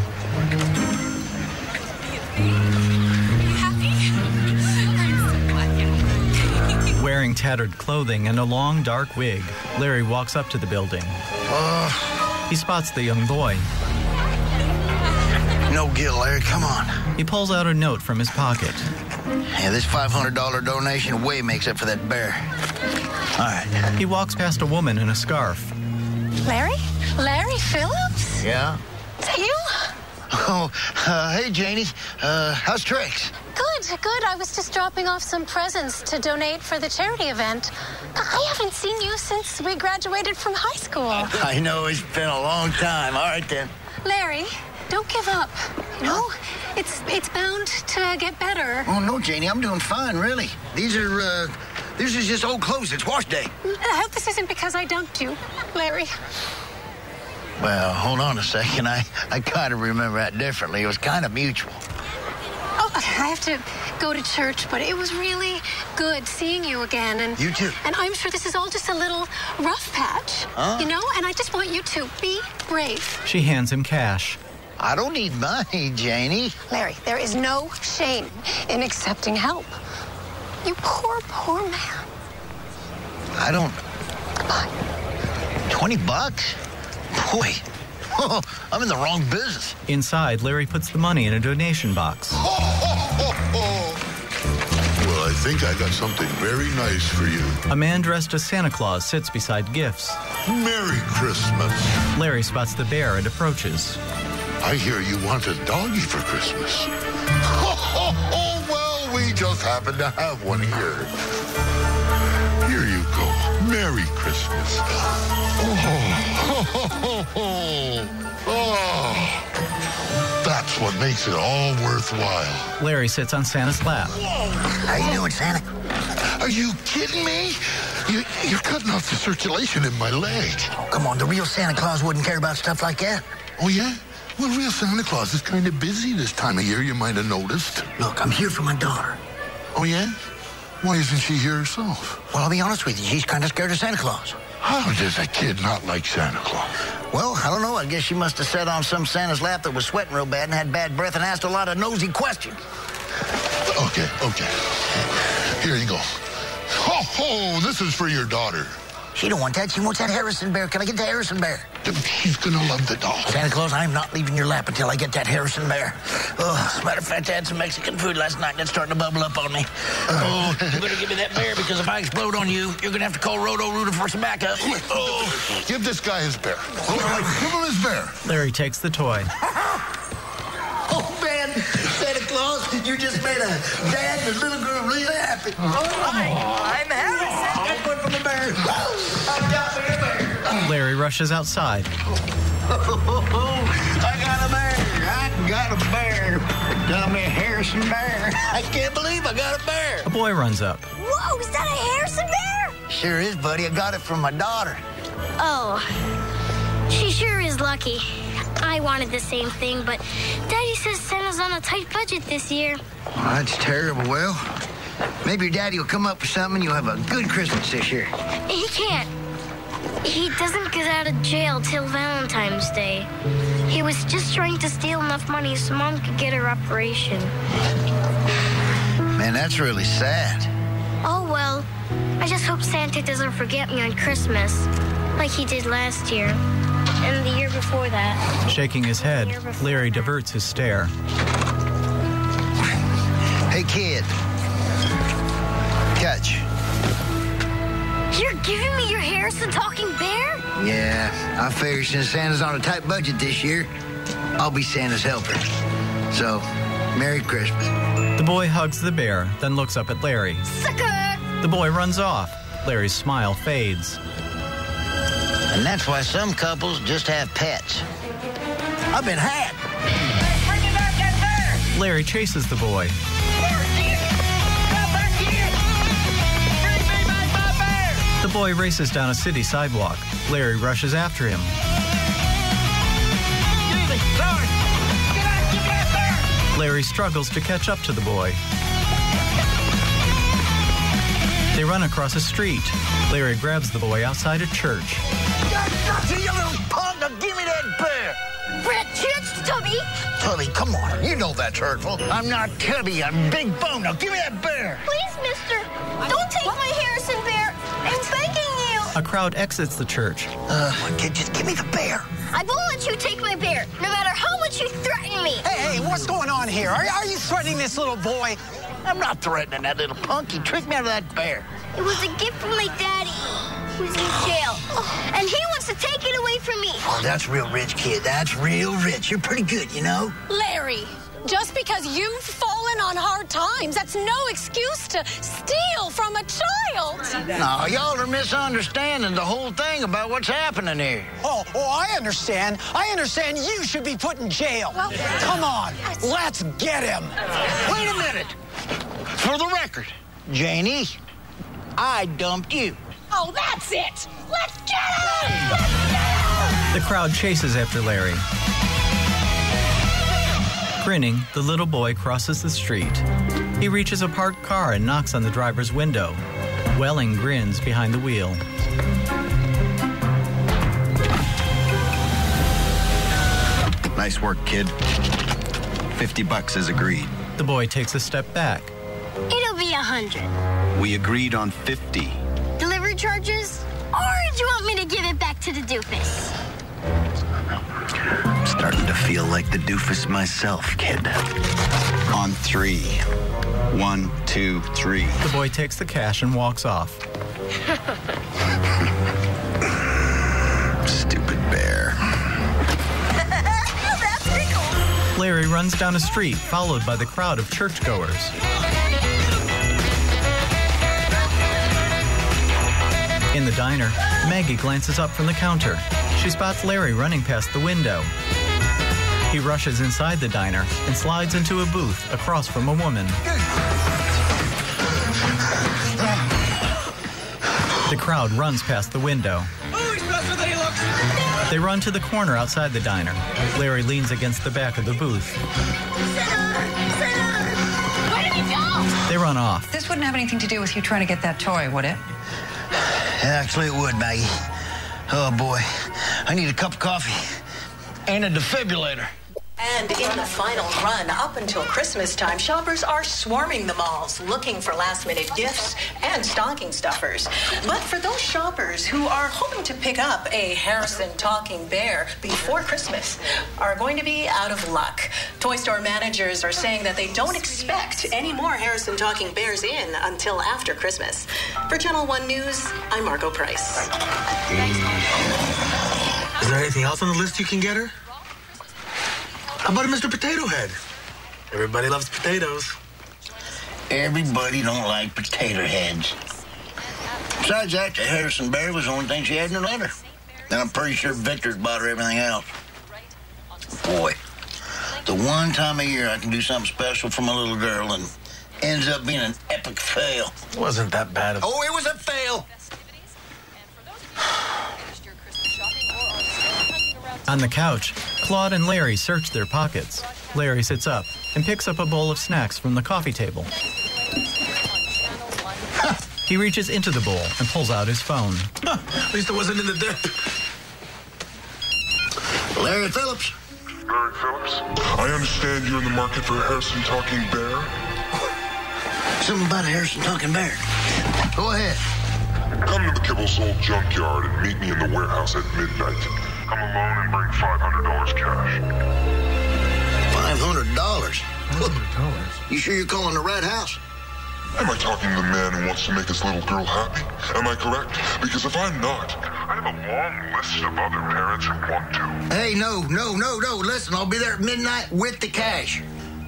Wearing tattered clothing and a long, dark wig, Larry walks up to the building. He spots the young boy. No guilt, Larry. Come on. He pulls out a note from his pocket. Yeah, this $500 donation way makes up for that bear. All right. He walks past a woman in a scarf. Larry? Larry Phillips? Yeah? Is that you? Oh, hey, Janie. How's Trix? Good. I was just dropping off some presents to donate for the charity event. I haven't seen you since we graduated from high school. I know, it's been a long time. All right, then. Larry, don't give up. You know, it's bound to get better. Oh, no, Janie, I'm doing fine, really. These are just old clothes. It's wash day. I hope this isn't because I dumped you, Larry. Well, hold on a second. I kind of remember that differently. It was kind of mutual. Oh, I have to go to church, but it was really good seeing you again. And you too. And I'm sure this is all just a little rough patch, you know? And I just want you to be brave. She hands him cash. I don't need money, Janie. Larry, there is no shame in accepting help. You poor man. I don't... Goodbye. $20? Boy, I'm in the wrong business. Inside, Larry puts the money in a donation box. Well, I think I got something very nice for you. A man dressed as Santa Claus sits beside gifts. Merry Christmas. Larry spots the bear and approaches. I hear you want a doggy for Christmas. Well, we just happen to have one here. Here you go. Merry Christmas. That's what makes it all worthwhile. Larry sits on Santa's lap. How you doing, Santa? Are you kidding me? You're cutting off the circulation in my leg. Oh, come on, the real Santa Claus wouldn't care about stuff like that. Oh, yeah? Well, real Santa Claus is kind of busy this time of year, you might have noticed. Look, I'm here for my daughter. Oh, yeah? Why isn't she here herself? Well, I'll be honest with you. She's kind of scared of Santa Claus. How does a kid not like Santa Claus? Well, I don't know. I guess she must have sat on some Santa's lap that was sweating real bad and had bad breath and asked a lot of nosy questions. Okay. Here you go. Ho, this is for your daughter. She don't want that. She wants that Harrison bear. Can I get the Harrison bear? She's gonna love the doll. Santa Claus, I'm not leaving your lap until I get that Harrison bear. Oh, as a matter of fact, I had some Mexican food last night and it's starting to bubble up on me. Oh, you better give me that bear because if I explode on you, you're gonna have to call Roto-Rooter for some backup. Oh, give this guy his bear. Give him his bear. Larry takes the toy. Oh, man, Santa Claus, you just made a dad and a little girl really happy. I'm Harrison. I'm going for the bear. I got me a bear. Larry rushes outside. I got a bear. Got me a Harrison bear. I can't believe I got a bear. A boy runs up. Whoa, is that a Harrison bear? Sure is, buddy. I got it from my daughter. Oh, she sure is lucky. I wanted the same thing, but Daddy says Santa's on a tight budget this year. Oh, that's terrible. Well, maybe your daddy will come up with something and you'll have a good Christmas this year. He can't. He doesn't get out of jail till Valentine's Day. He was just trying to steal enough money so Mom could get her operation. Man, that's really sad. Oh, well, I just hope Santa doesn't forget me on Christmas. like he did last year and the year before that. Shaking his head, Larry diverts his stare. Hey, kid. Catch. You're giving me your Harrison talking bear? Yeah, I figure since Santa's on a tight budget this year, I'll be Santa's helper. So, Merry Christmas. The boy hugs the bear, then looks up at Larry. Sucker! The boy runs off. Larry's smile fades. And that's why some couples just have pets. I've been had. Larry chases the boy. The boy races down a city sidewalk. Larry rushes after him. Larry struggles to catch up to the boy. They run across a street. Larry grabs the boy outside a church. You little punk! Now give me that bear! Brett, church, Tubby! Tubby, come on. You know that's hurtful. I'm not Tubby. I'm Big Bone. Now give me that bear! Please, mister, don't take my Harrison bear. I'm begging you. A crowd exits the church. Kid, just give me the bear. I won't let you take my bear, no matter how much you threaten me. Hey, what's going on here? Are you threatening this little boy? I'm not threatening that little punk. He tricked me out of that bear. It was a gift from my daddy, who's in jail. And he wants to take it away from me. Well, that's real rich, kid. That's real rich. You're pretty good, you know? Larry, just because you've fallen on hard times, that's no excuse to steal from a child. No, y'all are misunderstanding the whole thing about what's happening here. Oh, I understand. I understand you should be put in jail. Well, come on, let's get him. Wait a minute. For the record, Janie, I dumped you. Oh, that's it. Let's get him! Let's get him! The crowd chases after Larry. Grinning, the little boy crosses the street. He reaches a parked car and knocks on the driver's window. Welling grins behind the wheel. Nice work, kid. $50 is agreed. The boy takes a step back. It'll be 100. We agreed on 50. Delivery charges? Or do you want me to give it back to the doofus? I'm starting to feel like the doofus myself, kid. On 3. 1, 2, 3. The boy takes the cash and walks off. Stupid bear. That's pretty cool. Larry runs down a street, followed by the crowd of churchgoers. In the diner, Maggie glances up from the counter. She spots Larry running past the window. He rushes inside the diner and slides into a booth across from a woman. The crowd runs past the window. Oh, he's better than he looks. They run to the corner outside the diner. Larry leans against the back of the booth. Where did he go? They run off. This wouldn't have anything to do with you trying to get that toy, would it? Actually, it would, Maggie. Oh, boy. I need a cup of coffee and a defibrillator. And in the final run up until Christmas time, shoppers are swarming the malls looking for last-minute gifts and stocking stuffers. But for those shoppers who are hoping to pick up a Harrison talking bear before Christmas are going to be out of luck. Toy store managers are saying that they don't expect any more Harrison talking bears in until after Christmas. For Channel 1 News, I'm Margot Price. Is there anything else on the list you can get her? How about a Mr. Potato Head? Everybody loves potatoes. Everybody don't like potato heads. Besides that, the Harrison bear was the only thing she had in her letter. And I'm pretty sure Victor's bought her everything else. Boy, the one time a year I can do something special for my little girl and ends up being an epic fail. It wasn't that bad. Oh, it was a fail. On the couch, Claude and Larry search their pockets. Larry sits up and picks up a bowl of snacks from the coffee table. He reaches into the bowl and pulls out his phone. At least it wasn't in the dirt. Larry Phillips. Larry Phillips, I understand you're in the market for a Harrison talking bear. Something about a Harrison talking bear. Go ahead. Come to McKibbles' old junkyard and meet me in the warehouse at midnight. Come alone and bring $500 cash. $500? You sure you're calling the right house? Am I talking to the man who wants to make his little girl happy? Am I correct? Because if I'm not, I have a long list of other parents who want to. Hey, no. Listen, I'll be there at midnight with the cash.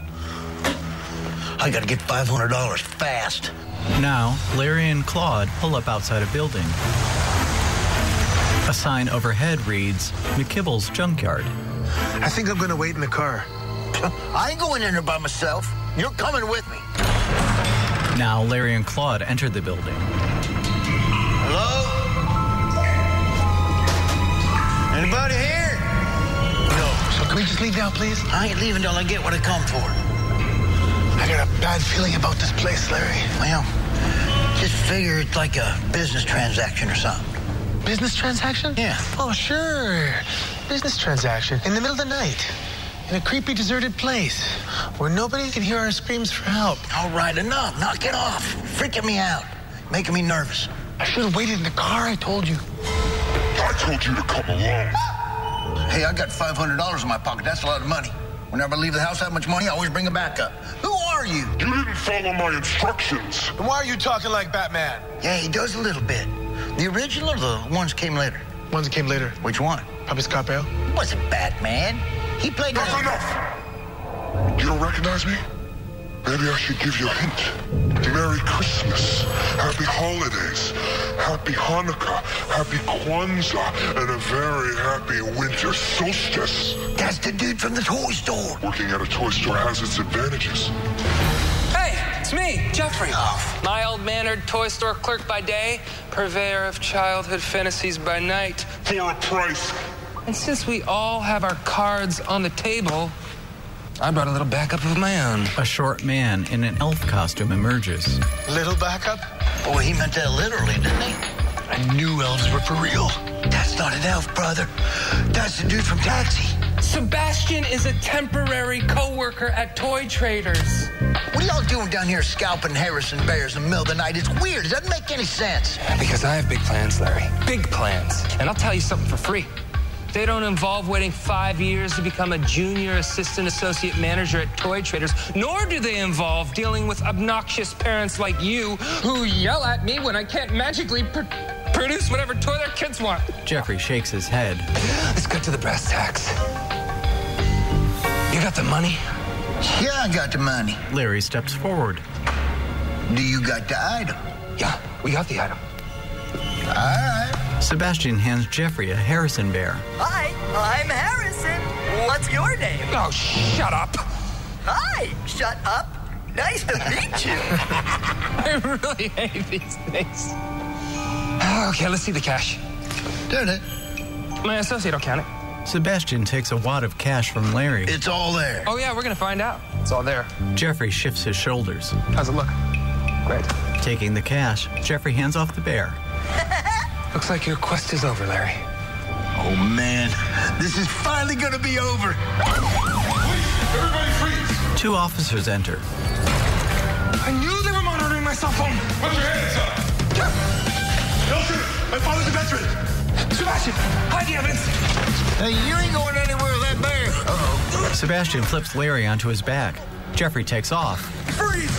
I gotta get $500 fast. Now, Larry and Claude pull up outside a building. A sign overhead reads, McKibbles Junkyard. I think I'm gonna wait in the car. I ain't going in there by myself. You're coming with me. Now, Larry and Claude enter the building. Hello? Anybody here? No. So can we just leave now, please? I ain't leaving till I get what I come for. I got a bad feeling about this place, Larry. Well, just figure it's like a business transaction or something. Business transaction? Yeah. Oh, sure. Business transaction. In the middle of the night. In a creepy, deserted place. Where nobody can hear our screams for help. All right, enough. Knock it off. Freaking me out. Making me nervous. I should have waited in the car, I told you. I told you to come alone. Hey, I got $500 in my pocket. That's a lot of money. Whenever I leave the house that much money, I always bring it back up. Who are you? You didn't follow my instructions. And why are you talking like Batman? Yeah, he does a little bit. The original or the ones came later? Ones that came later. Which one? Probably Scott Bale. He wasn't Batman. He played... That's enough! You don't recognize me? Maybe I should give you a hint. Merry Christmas, Happy Holidays, Happy Hanukkah, Happy Kwanzaa, and a very happy winter solstice. That's the dude from the toy store. Working at a toy store has its advantages. Hey, it's me, Jeffrey. Mild-mannered toy store clerk by day, purveyor of childhood fantasies by night. For a price. And since we all have our cards on the table, I brought a little backup of my own. A short man in an elf costume emerges. Little backup? Boy, he meant that literally, didn't he? I knew elves were for real. That's not an elf, brother. That's the dude from Taxi. Sebastian is a temporary co-worker at Toy Traders. What are y'all doing down here scalping Harrison bears in the middle of the night? It's weird. It doesn't make any sense. Because I have big plans, Larry. Big plans. And I'll tell you something for free. They don't involve waiting 5 years to become a junior assistant associate manager at Toy Traders, nor do they involve dealing with obnoxious parents like you who yell at me when I can't magically produce whatever toy their kids want. Jeffrey shakes his head. Let's get to the brass tacks. You got the money? Yeah, I got the money. Larry steps forward. Do you got the item? Yeah, we got the item. All right. Sebastian hands Jeffrey a Harrison bear. Hi, I'm Harrison. What's your name? Oh, shut up. Hi, shut up. Nice to meet you. I really hate these things. Okay, let's see the cash. Did it? My associate will count it. Sebastian takes a wad of cash from Larry. It's all there. Oh, yeah, we're going to find out. It's all there. Jeffrey shifts his shoulders. How's it look? Great. Taking the cash, Jeffrey hands off the bear. Looks like your quest is over, Larry. Oh, man. This is finally going to be over. Everybody freeze! 2 officers enter. I knew they were monitoring my cell phone. Put your hands up! Nelson, my father's a veteran. Sebastian, hide the evidence. Hey, you ain't going anywhere with that bear. Uh-oh. Sebastian flips Larry onto his back. Jeffrey takes off. Freeze!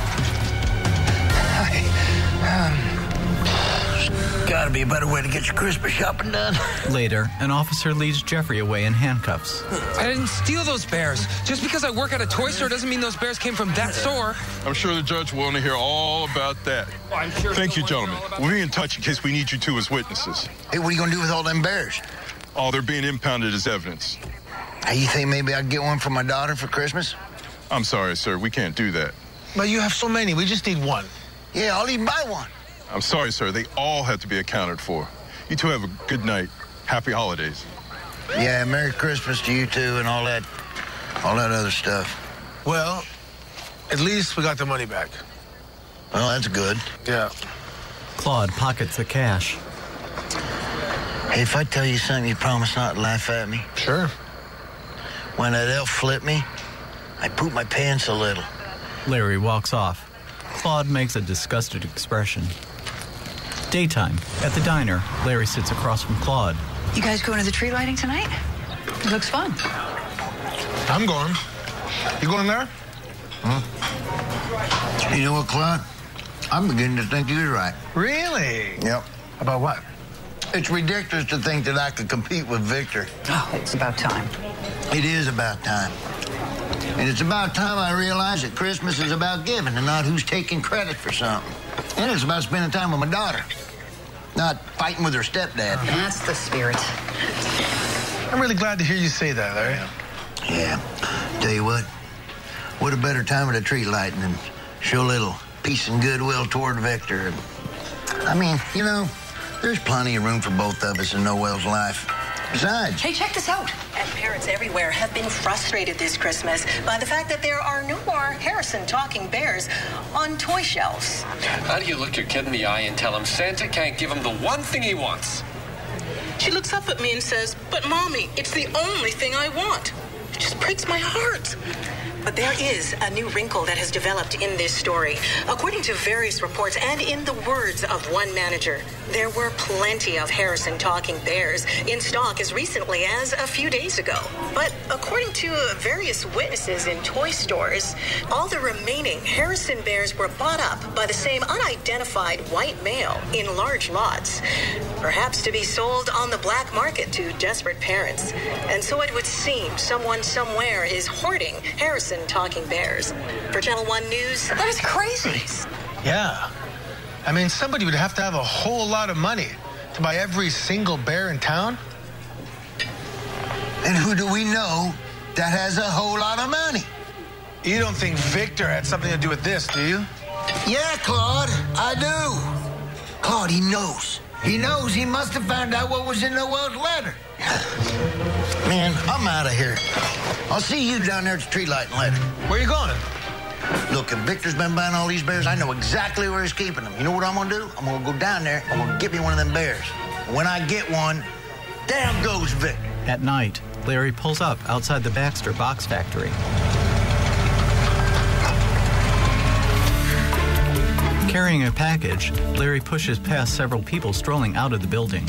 Gotta be a better way to get your Christmas shopping done. Later, an officer leads Jeffrey away in handcuffs. I didn't steal those bears. Just because I work at a toy store doesn't mean those bears came from that store. I'm sure the judge will want to hear all about that. Well, I'm sure Thank you, gentlemen. We'll be in touch in case we need you two as witnesses. Hey, what are you going to do with all them bears? Oh, they're being impounded as evidence. Hey, you think maybe I'd get one for my daughter for Christmas? I'm sorry, sir. We can't do that. But you have so many. We just need one. Yeah, I'll even buy one. I'm sorry, sir. They all have to be accounted for. You two have a good night. Happy holidays. Yeah, Merry Christmas to you two and all that other stuff. Well, at least we got the money back. Well, that's good. Yeah. Claude pockets the cash. Hey, if I tell you something, you promise not to laugh at me? Sure. When that elf flipped me, I pooped my pants a little. Larry walks off. Claude makes a disgusted expression. Daytime. At the diner, Larry sits across from Claude. You guys going to the tree lighting tonight? It looks fun. I'm going. You going there? You know what, Claude? I'm beginning to think you're right. Really? Yep. About what? It's ridiculous to think that I could compete with Victor. Oh, it's about time. It is about time. And it's about time I realized that Christmas is about giving and not who's taking credit for something. And it's about spending time with my daughter, not fighting with her stepdad. That's the spirit. I'm really glad to hear you say that, Larry. Yeah. Tell you what a better time at a tree lighting than show a little peace and goodwill toward Victor. I mean, you know, there's plenty of room for both of us in Noel's life. Besides... Hey, check this out. And parents everywhere have been frustrated this Christmas by the fact that there are no more Harrison talking bears on toy shelves. How do you look your kid in the eye and tell him Santa can't give him the one thing he wants? She looks up at me and says, "But Mommy, it's the only thing I want." It just breaks my heart. But there is a new wrinkle that has developed in this story. According to various reports and in the words of one manager, there were plenty of Harrison talking bears in stock as recently as a few days ago. But according to various witnesses in toy stores, all the remaining Harrison bears were bought up by the same unidentified white male in large lots, perhaps to be sold on the black market to desperate parents. And so it would seem someone somewhere is hoarding Harrison talking bears. For Channel 1 News, That is crazy. Yeah. I mean, somebody would have to have a whole lot of money to buy every single bear in town. And who do we know that has a whole lot of money? You don't think Victor had something to do with this, do you? Yeah, Claude, I do. Claude, he knows. He knows. He must have found out what was in Noel's letter. Man, I'm out of here. I'll see you down there at the tree lighting later. Where you going? Look, if Victor's been buying all these bears, I know exactly where he's keeping them. You know what I'm gonna do? I'm gonna go down there, I'm gonna get me one of them bears. And when I get one, down goes Victor. At night, Larry pulls up outside the Baxter Box Factory. Carrying a package, Larry pushes past several people strolling out of the building.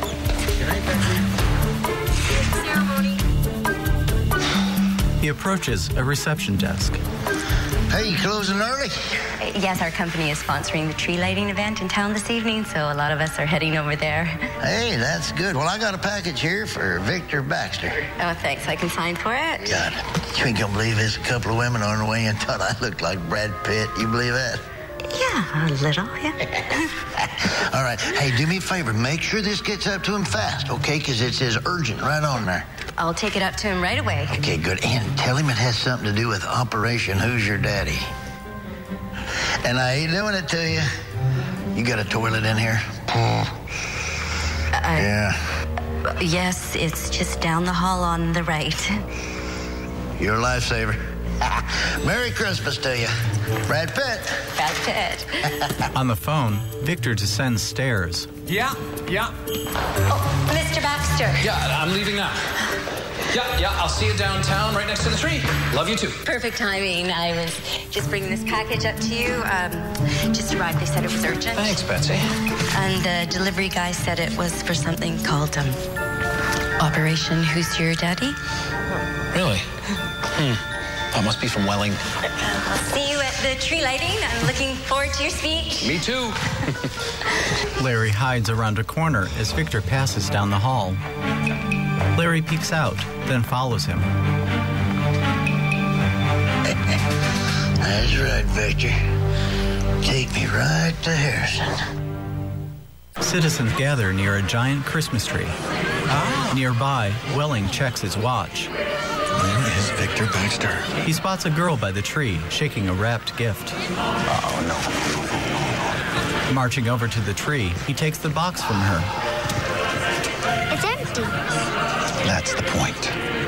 He approaches a reception desk. Hey, you closing early? Yes, our company is sponsoring the tree lighting event in town this evening, so a lot of us are heading over there. Hey, that's good. Well, I got a package here for Victor Baxter. Oh, thanks. I can sign for it. God, you ain't gonna believe this. A couple of women on the way in thought I looked like Brad Pitt. You believe that? Yeah, a little, yeah. All right. Hey, do me a favor. Make sure this gets up to him fast, okay? Because it says urgent right on there. I'll take it up to him right away. Okay, good. And tell him it has something to do with Operation Who's Your Daddy. And I ain't doing it to you. You got a toilet in here? Yeah. Yes, it's just down the hall on the right. You're a lifesaver. Merry Christmas to you. Brad Pitt. Brad Pitt. On the phone, Victor descends stairs. Yeah. Oh, Mr. Baxter. Yeah, I'm leaving now. Yeah, I'll see you downtown right next to the tree. Love you too. Perfect timing. I was just bringing this package up to you. Just arrived. They said it was urgent. Thanks, Betsy. And the delivery guy said it was for something called Operation Who's Your Daddy? Really? That must be from Welling. I'll see you at the tree lighting. I'm looking forward to your speech. Me too. Larry hides around a corner as Victor passes down the hall. Larry peeks out, then follows him. That's right, Victor. Take me right to Harrison. Citizens gather near a giant Christmas tree. Nearby, Welling checks his watch. Where is Victor Baxter? He spots a girl by the tree, shaking a wrapped gift. Oh, no. Marching over to the tree, he takes the box from her. It's empty. That's the point.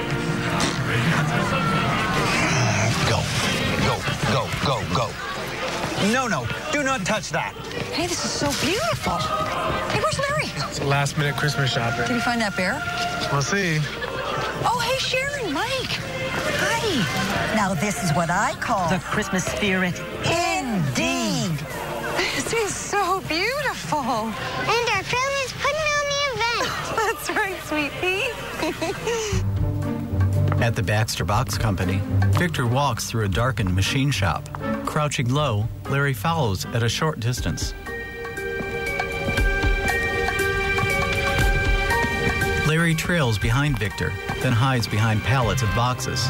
Go. No, do not touch that. Hey, this is so beautiful. Hey, where's Larry? It's a last-minute Christmas shopping. Did he find that bear? We'll see. Oh, hey, Sharon, Mike. Hi. Now this is what I call The Christmas spirit. Indeed. This is so beautiful. And our family's putting on the event. That's right, sweet pea. At the Baxter Box Company, Victor walks through a darkened machine shop. Crouching low, Larry follows at a short distance. Larry trails behind Victor, then hides behind pallets of boxes.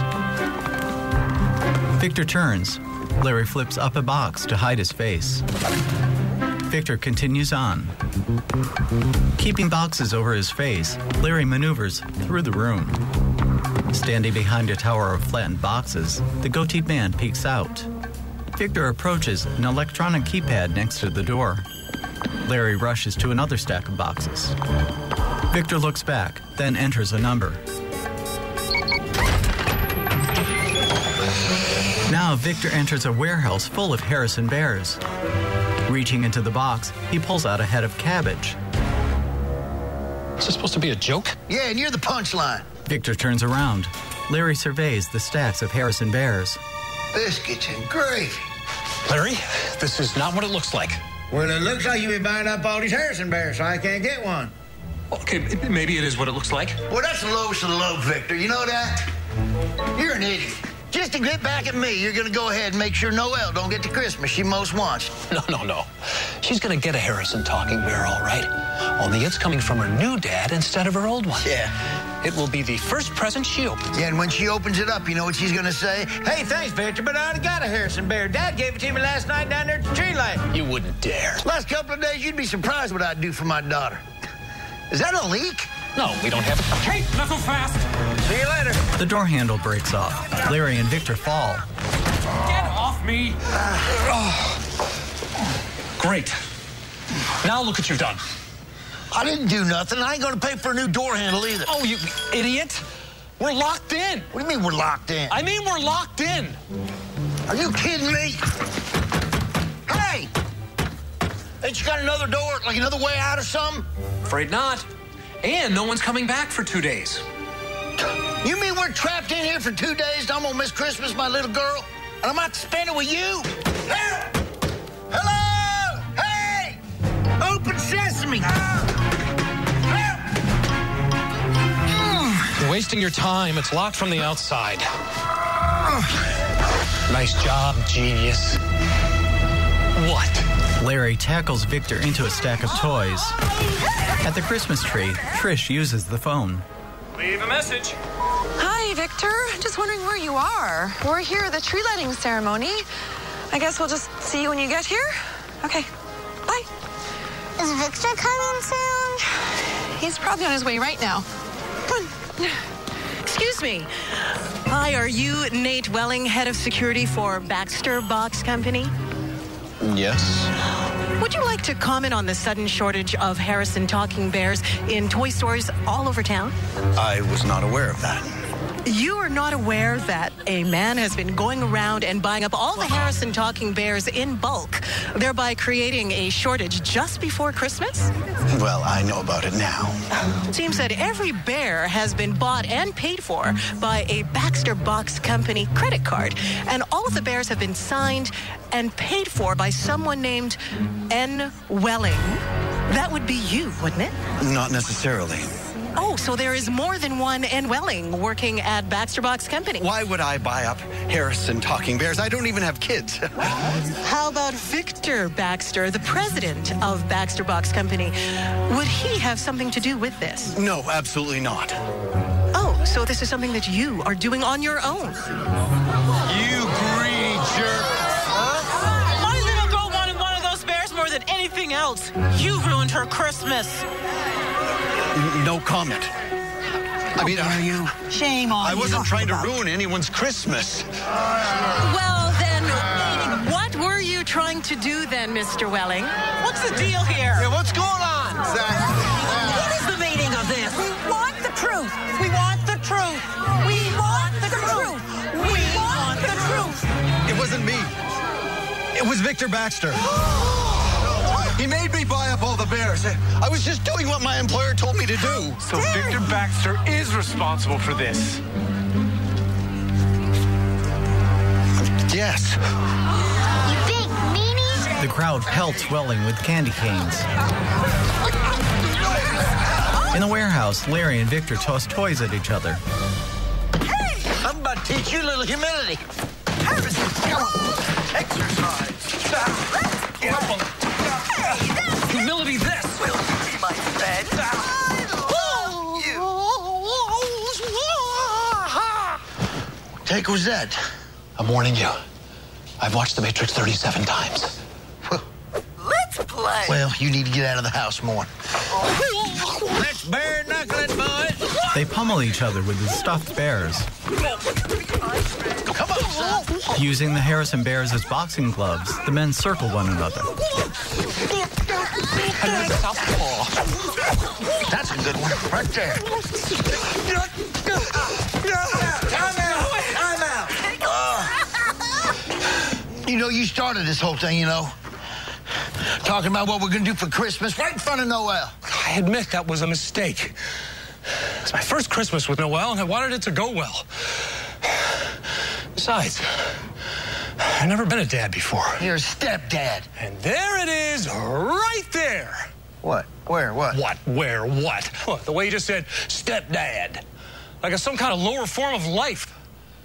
Victor turns. Larry flips up a box to hide his face. Victor continues on. Keeping boxes over his face, Larry maneuvers through the room. Standing behind a tower of flattened boxes, the goateed man peeks out. Victor approaches an electronic keypad next to the door. Larry rushes to another stack of boxes. Victor looks back, then enters a number. Now Victor enters a warehouse full of Harrison bears. Reaching into the box, he pulls out a head of cabbage. Is this supposed to be a joke? Yeah, and you're the punchline. Victor turns around. Larry surveys the stacks of Harrison bears. Biscuits and gravy. Larry, this is not what it looks like. Well, it looks like you've been buying up all these Harrison bears, so I can't get one. Okay, maybe it is what it looks like. Well, that's the lowest of the low, Victor. You know that? You're an idiot. Just to get back at me, you're going to go ahead and make sure Noelle don't get the Christmas she most wants. No. She's going to get a Harrison talking bear, all right. Only it's coming from her new dad instead of her old one. Yeah. It will be the first present she opens. Yeah, and when she opens it up, you know what she's going to say? Hey, thanks, Victor, but I already got a Harrison bear. Dad gave it to me last night down there at the tree light. You wouldn't dare. Last couple of days, you'd be surprised what I'd do for my daughter. Is that a leak? No, we don't have it. Hey, not so fast. See you later. The door handle breaks off. Larry and Victor fall. Get off me. Great. Now look what you've done. I didn't do nothing. I ain't going to pay for a new door handle either. Oh, you idiot. We're locked in. What do you mean we're locked in? I mean we're locked in. Are you kidding me? Hey! Ain't you got another door, like another way out or something? Afraid not. And no one's coming back for 2 days. You mean we're trapped in here for 2 days and I'm gonna miss Christmas, my little girl? And I'm not to spend it with you? Hello? Hey! Open sesame! You're wasting your time. It's locked from the outside. Nice job, genius. What? Larry tackles Victor into a stack of toys. At the Christmas tree, Trish uses the phone. Leave a message. Hi, Victor. Just wondering where you are. We're here at the tree lighting ceremony. I guess we'll just see you when you get here. Okay. Bye. Is Victor coming soon? He's probably on his way right now. Come on. Excuse me. Hi, are you Nate Welling, head of security for Baxter Box Company? Yes. Would you like to comment on the sudden shortage of Harrison talking bears in toy stores all over town? I was not aware of that. You are not aware that a man has been going around and buying up all the Harrison talking bears in bulk, thereby creating a shortage just before Christmas? Well, I know about it now. It seems that every bear has been bought and paid for by a Baxter Box Company credit card, and all of the bears have been signed and paid for by someone named N. Welling. That would be you, wouldn't it? Not necessarily. Oh, so there is more than one N. Welling working at Baxter Box Company. Why would I buy up Harrison talking bears? I don't even have kids. How about Victor Baxter, the president of Baxter Box Company? Would he have something to do with this? No, absolutely not. Oh, so this is something that you are doing on your own. You greedy jerk. My little girl wanted one of those bears more than anything else. You ruined her Christmas. No comment. I mean, are you? Shame on you. I wasn't trying to ruin anyone's Christmas. Well, then, what were you trying to do then, Mr. Welling? What's the deal here? Yeah, what's going on? What is the meaning of this? We want the truth. We want the truth. We want the truth. We want the truth. It wasn't me. It was Victor Baxter. He made me buy up all the bears. I was just doing what my employer told me to do. So Victor Baxter is responsible for this. Yes. You big meanie. The crowd pelts Welling with candy canes. In the warehouse, Larry and Victor toss toys at each other. Hey! I'm about to teach you a little humility. Harrison, come on. Exercise. Humility this. Will you be my friend? Take was that? I'm warning you. I've watched The Matrix 37 times. Let's play. Well, you need to get out of the house more. Let's bare knuckle it, boys. They pummel each other with the stuffed bears. Come on, son. Using the Harrison Bears as boxing gloves, the men circle one another. That's a good one, right there. Time out. You know, you started this whole thing, you know. Talking about what we're going to do for Christmas right in front of Noel. I admit that was a mistake. It's my first Christmas with Noel, and I wanted it to go well. Besides, I've never been a dad before. You're a stepdad. And there it is, right there. What? Where? What? What? Where? What? Look, the way you just said stepdad. Like some kind of lower form of life.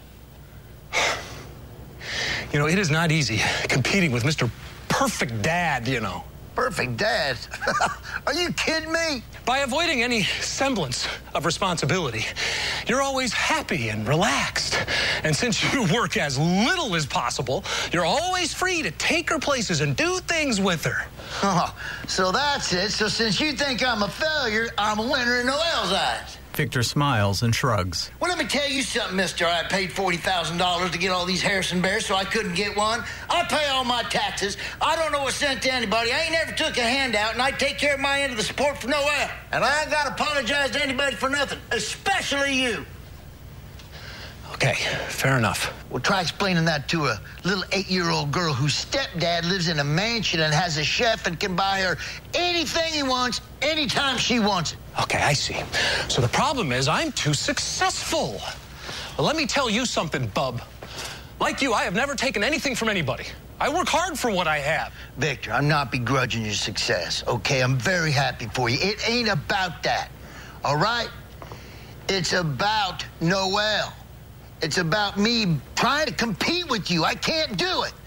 You know, it is not easy competing with Mr. Perfect Dad, you know. Perfect Dad? Are you kidding me? By avoiding any semblance of responsibility, you're always happy and relaxed. And since you work as little as possible, you're always free to take her places and do things with her. Oh, so that's it. So since you think I'm a failure, I'm a winner in Noel's eyes. Victor smiles and shrugs. Well, let me tell you something, mister. I paid $40,000 to get all these Harrison Bears, so I couldn't get one. I pay all my taxes. I don't owe a cent to anybody. I ain't never took a handout, and I take care of my end of the support for Noel. And I ain't got to apologize to anybody for nothing, especially you. Okay, fair enough. Well, try explaining that to a little 8-year-old girl whose stepdad lives in a mansion and has a chef and can buy her anything he wants, anytime she wants it. Okay, I see. So the problem is I'm too successful. Well, let me tell you something, bub. Like you, I have never taken anything from anybody. I work hard for what I have. Victor, I'm not begrudging your success, okay? I'm very happy for you. It ain't about that, all right? It's about Noel. It's about me trying to compete with you. I can't do it.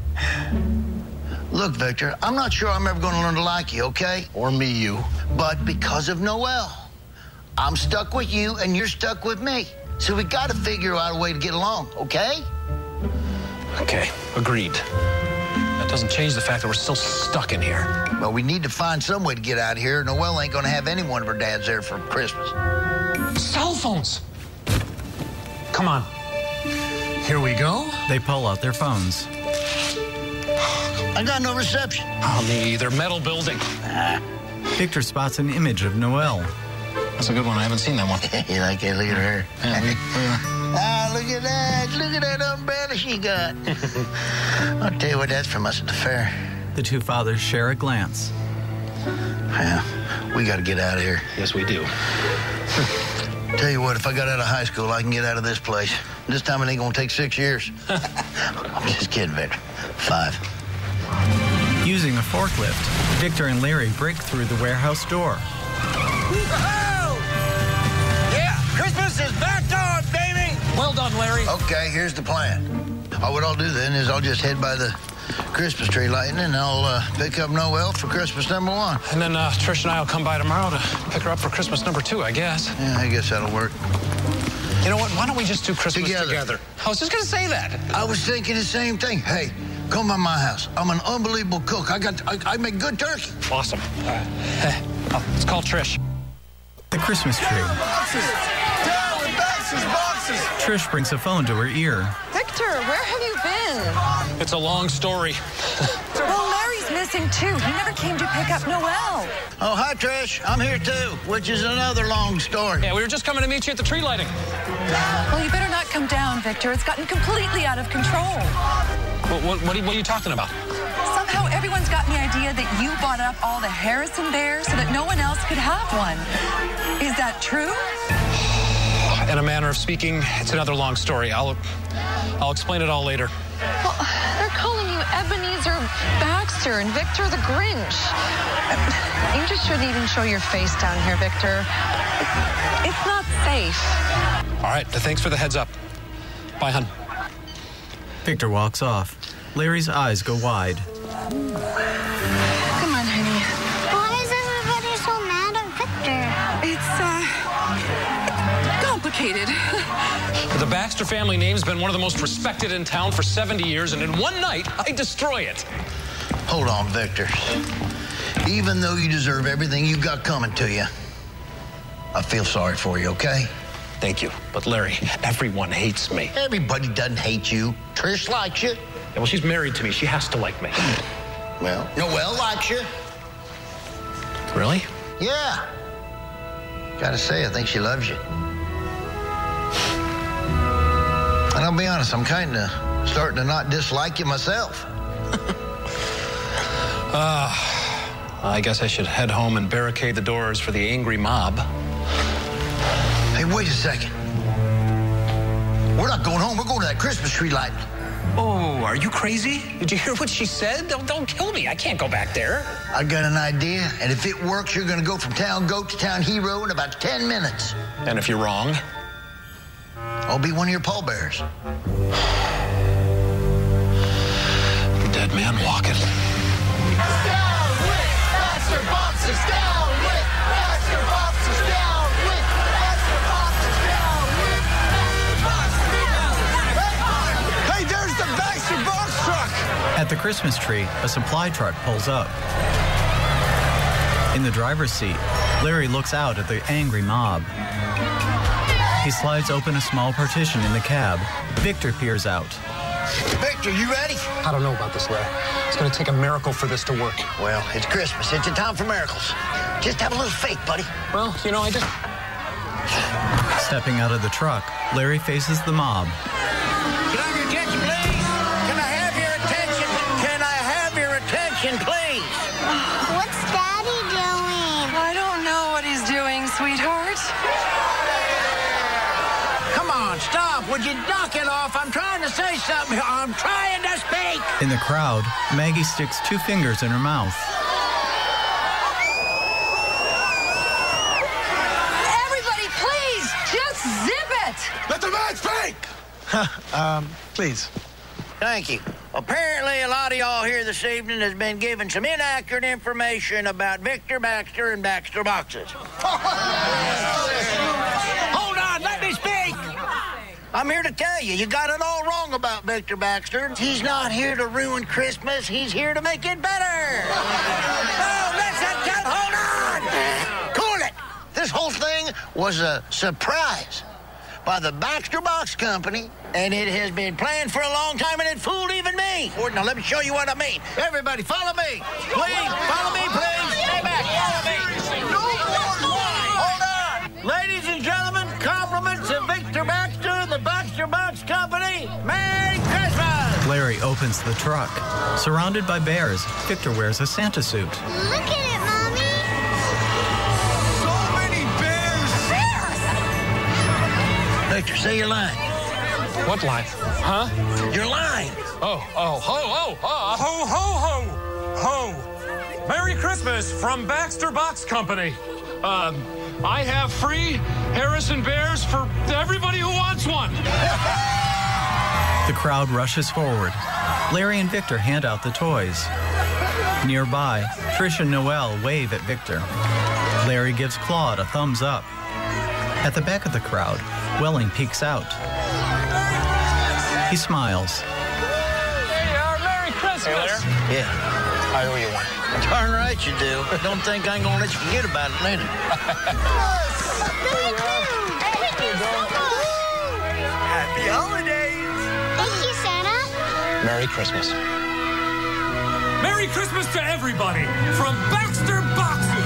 Look, Victor, I'm not sure I'm ever going to learn to like you, okay? Or me, you. But because of Noel, I'm stuck with you and you're stuck with me. So we got to figure out a way to get along, okay? Okay, agreed. That doesn't change the fact that we're still stuck in here. Well, we need to find some way to get out of here. Noel ain't going to have any one of her dads there for Christmas. Cell phones! Come on. Here we go. They pull out their phones. I got no reception. Oh, me either. Metal building. Victor spots an image of Noel. That's a good one. I haven't seen that one. You like that? Look at her. Yeah. Look at that. Look at that umbrella she got. I'll tell you what, that's from us at the fair. The two fathers share a glance. Yeah, we got to get out of here. Yes, we do. Tell you what, if I got out of high school, I can get out of this place. This time it ain't gonna take 6 years. I'm just kidding, Victor. 5. Using a forklift, Victor and Larry break through the warehouse door. Yeah, Christmas is back on, baby! Well done, Larry. Okay, here's the plan. What I'll do then is I'll just head by the Christmas tree lighting and I'll pick up Noel for Christmas number 1. And then Trish and I will come by tomorrow to pick her up for Christmas number 2, I guess. Yeah, I guess that'll work. You know what? Why don't we just do Christmas together? I was just going to say that. I was thinking the same thing. Hey, come by my house. I'm an unbelievable cook. I make good turkey. Awesome. All right. Hey, let's call Trish. The Christmas tree. Boxes! Down with boxes! Trish brings a phone to her ear. Victor, where have you been? It's a long story. Well, Larry's missing too. He never came to pick up Noel. Oh, hi, Trish. I'm here too, which is another long story. Yeah, we were just coming to meet you at the tree lighting. Well, you better not come down, Victor. It's gotten completely out of control. What are you talking about? Somehow everyone's gotten the idea that you bought up all the Harrison Bears so that no one else could have one. Is that true? In a manner of speaking, it's another long story. I'll explain it all later. Well, they're calling you Ebenezer Baxter and Victor the Grinch. You just shouldn't even show your face down here, Victor. It's not safe. All right, thanks for the heads up. Bye, hon. Victor walks off. Larry's eyes go wide. Come on, honey. Why is everybody so mad at Victor? It's complicated. The Baxter family name's been one of the most respected in town for 70 years, and in one night, I destroy it. Hold on, Victor. Even though you deserve everything you got coming to you, I feel sorry for you, okay? Thank you. But Larry, everyone hates me. Everybody doesn't hate you. Trish likes you. Yeah, well, she's married to me. She has to like me. Well, Noelle likes you. Really? Yeah. Gotta say, I think she loves you. And I'll be honest, I'm kind of starting to not dislike you myself. I guess I should head home and barricade the doors for the angry mob. Hey, wait a second. We're not going home. We're going to that Christmas tree light. Oh, are you crazy? Did you hear what she said? Don't kill me. I can't go back there. I got an idea, and if it works, you're going to go from town goat to town hero in about 10 minutes. And if you're wrong? I'll be one of your pallbearers. Dead man walking. Down with Baxter Boxes, down with Baxter Boxes, down with Baxter Boxes, down with Baxter Boxes. Hey, there's the Baxter Box truck. At the Christmas tree, a supply truck pulls up. In the driver's seat, Larry looks out at the angry mob. He slides open a small partition in the cab. Victor peers out. Victor, you ready? I don't know about this, Larry. It's going to take a miracle for this to work. Well, it's Christmas. It's a time for miracles. Just have a little faith, buddy. Well, you know, I just... Stepping out of the truck, Larry faces the mob. Can I have your attention, please? Can I have your attention? Can I have your attention, please? What's Daddy doing? I don't know what he's doing, sweetheart. Come on, stop. Would you knock it off? I'm trying to say something. I'm trying to speak. In the crowd, Maggie sticks 2 fingers in her mouth. Everybody, please, just zip it. Let the man speak. Please. Thank you. Apparently, a lot of y'all here this evening has been given some inaccurate information about Victor Baxter and Baxter Boxes. Hold on, let me speak. I'm here to tell you, you got it all wrong about Victor Baxter. He's not here to ruin Christmas. He's here to make it better. Oh, listen, hold on. Cool it. This whole thing was a surprise by the Baxter Box Company, and it has been planned for a long time, and it fooled even me. Now, let me show you what I mean. Everybody, follow me. Please, follow me, please. Stay back. Follow me. Hold on. Ladies and gentlemen, compliments to Victor Baxter, the Baxter Box Company. Merry Christmas! Larry opens the truck. Surrounded by bears, Victor wears a Santa suit. Look at it, Mommy. So many bears. Victor, say your line. What line? Huh? Your line. Ho, ho, ho. Ho! Merry Christmas from Baxter Box Company. I have free Harrison Bears for everybody who wants one. The crowd rushes forward. Larry and Victor hand out the toys. Nearby, Trish and Noelle wave at Victor. Larry gives Claude a thumbs up. At the back of the crowd, Welling peeks out. He smiles. Hey, Merry Christmas. Yeah. I owe you one. Darn right you do. Don't think I ain't gonna let you forget about it later. Happy holidays. Thank you, Santa. Merry Christmas. Merry Christmas to everybody from Baxter Boxes.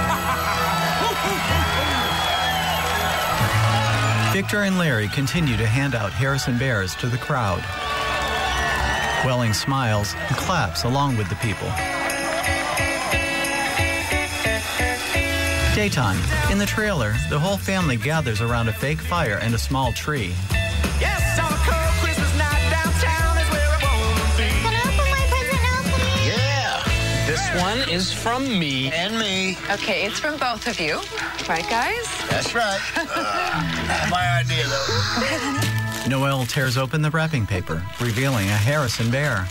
Victor and Larry continue to hand out Harrison Bears to the crowd. Welling smiles and claps along with the people. Daytime. In the trailer, the whole family gathers around a fake fire and a small tree. Yes, on a cold Christmas night downtown is where I wanna be. Can I open my present now, please? Yeah. This one is from me. And me. Okay, it's from both of you. Right, guys? That's right. My idea, though. Noelle tears open the wrapping paper, revealing a Harrison bear.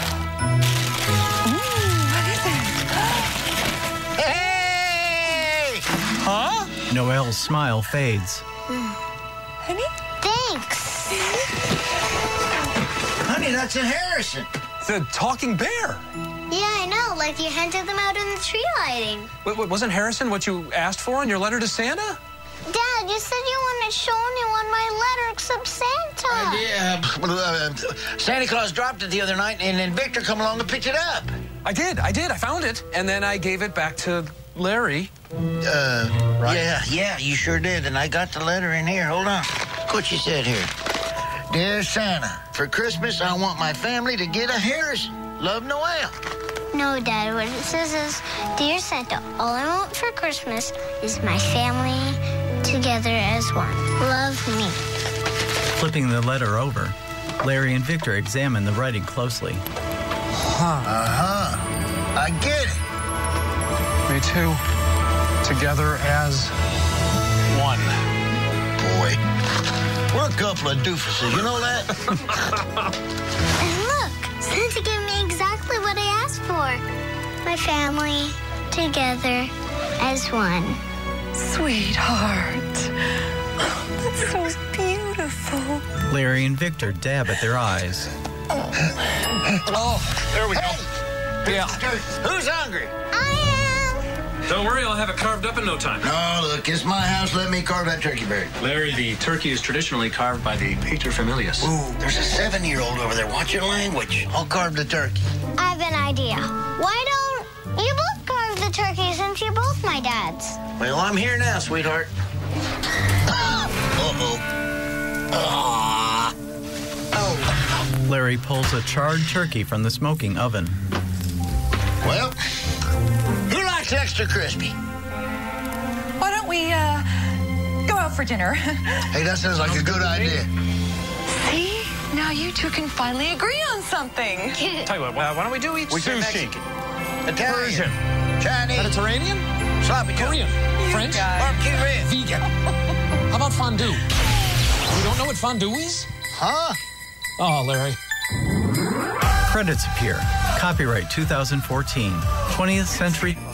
Hey! Huh? Noelle's smile fades. Honey? Thanks. Honey, that's a Harrison. The talking bear. Yeah, I know. Like you handed them out in the tree lighting. Wait, wasn't Harrison what you asked for in your letter to Santa? Dad, you said you wouldn't show anyone my letter except Santa. Santa Claus dropped it the other night, and then Victor come along and picked it up. I did. I found it, and then I gave it back to Larry. Right? Yeah, you sure did. And I got the letter in here. Hold on. Look what you said here. Dear Santa, for Christmas, I want my family to get a Harrison. Love, Noelle. No, Dad, what it says is, Dear Santa, all I want for Christmas is my family together as one. Love, me. Flipping the letter over, Larry and Victor examine the writing closely. I get it. Me too. Together as one. Boy, we're a couple of doofuses, you know that? And look, Santa gave me exactly what I asked for. My family together as one. Sweetheart. That's so beautiful. Larry and Victor dab at their eyes. Oh, there we go. Yeah. Who's hungry? Don't worry, I'll have it carved up in no time. No, look, it's my house. Let me carve that turkey berry. Larry, the turkey is traditionally carved by the paterfamilias. Ooh, there's a 7-year-old over there. Watch your language. I'll carve the turkey. I have an idea. Why don't you both carve the turkey since you're both my dads? Well, I'm here now, sweetheart. Larry pulls a charred turkey from the smoking oven. Well, who likes extra crispy? Why don't we go out for dinner? Hey, that sounds like a good idea. See? Now you two can finally agree on something. Tell you what, why don't we do each Sushi. Mexican, Italian. Persian, Chinese. Mediterranean, Sloppy Joe. Korean, French, Barbecue ribs. vegan. How about fondue? You don't know what fondue is? Huh? Oh, Larry. Credits appear. Copyright 2014. 20th Century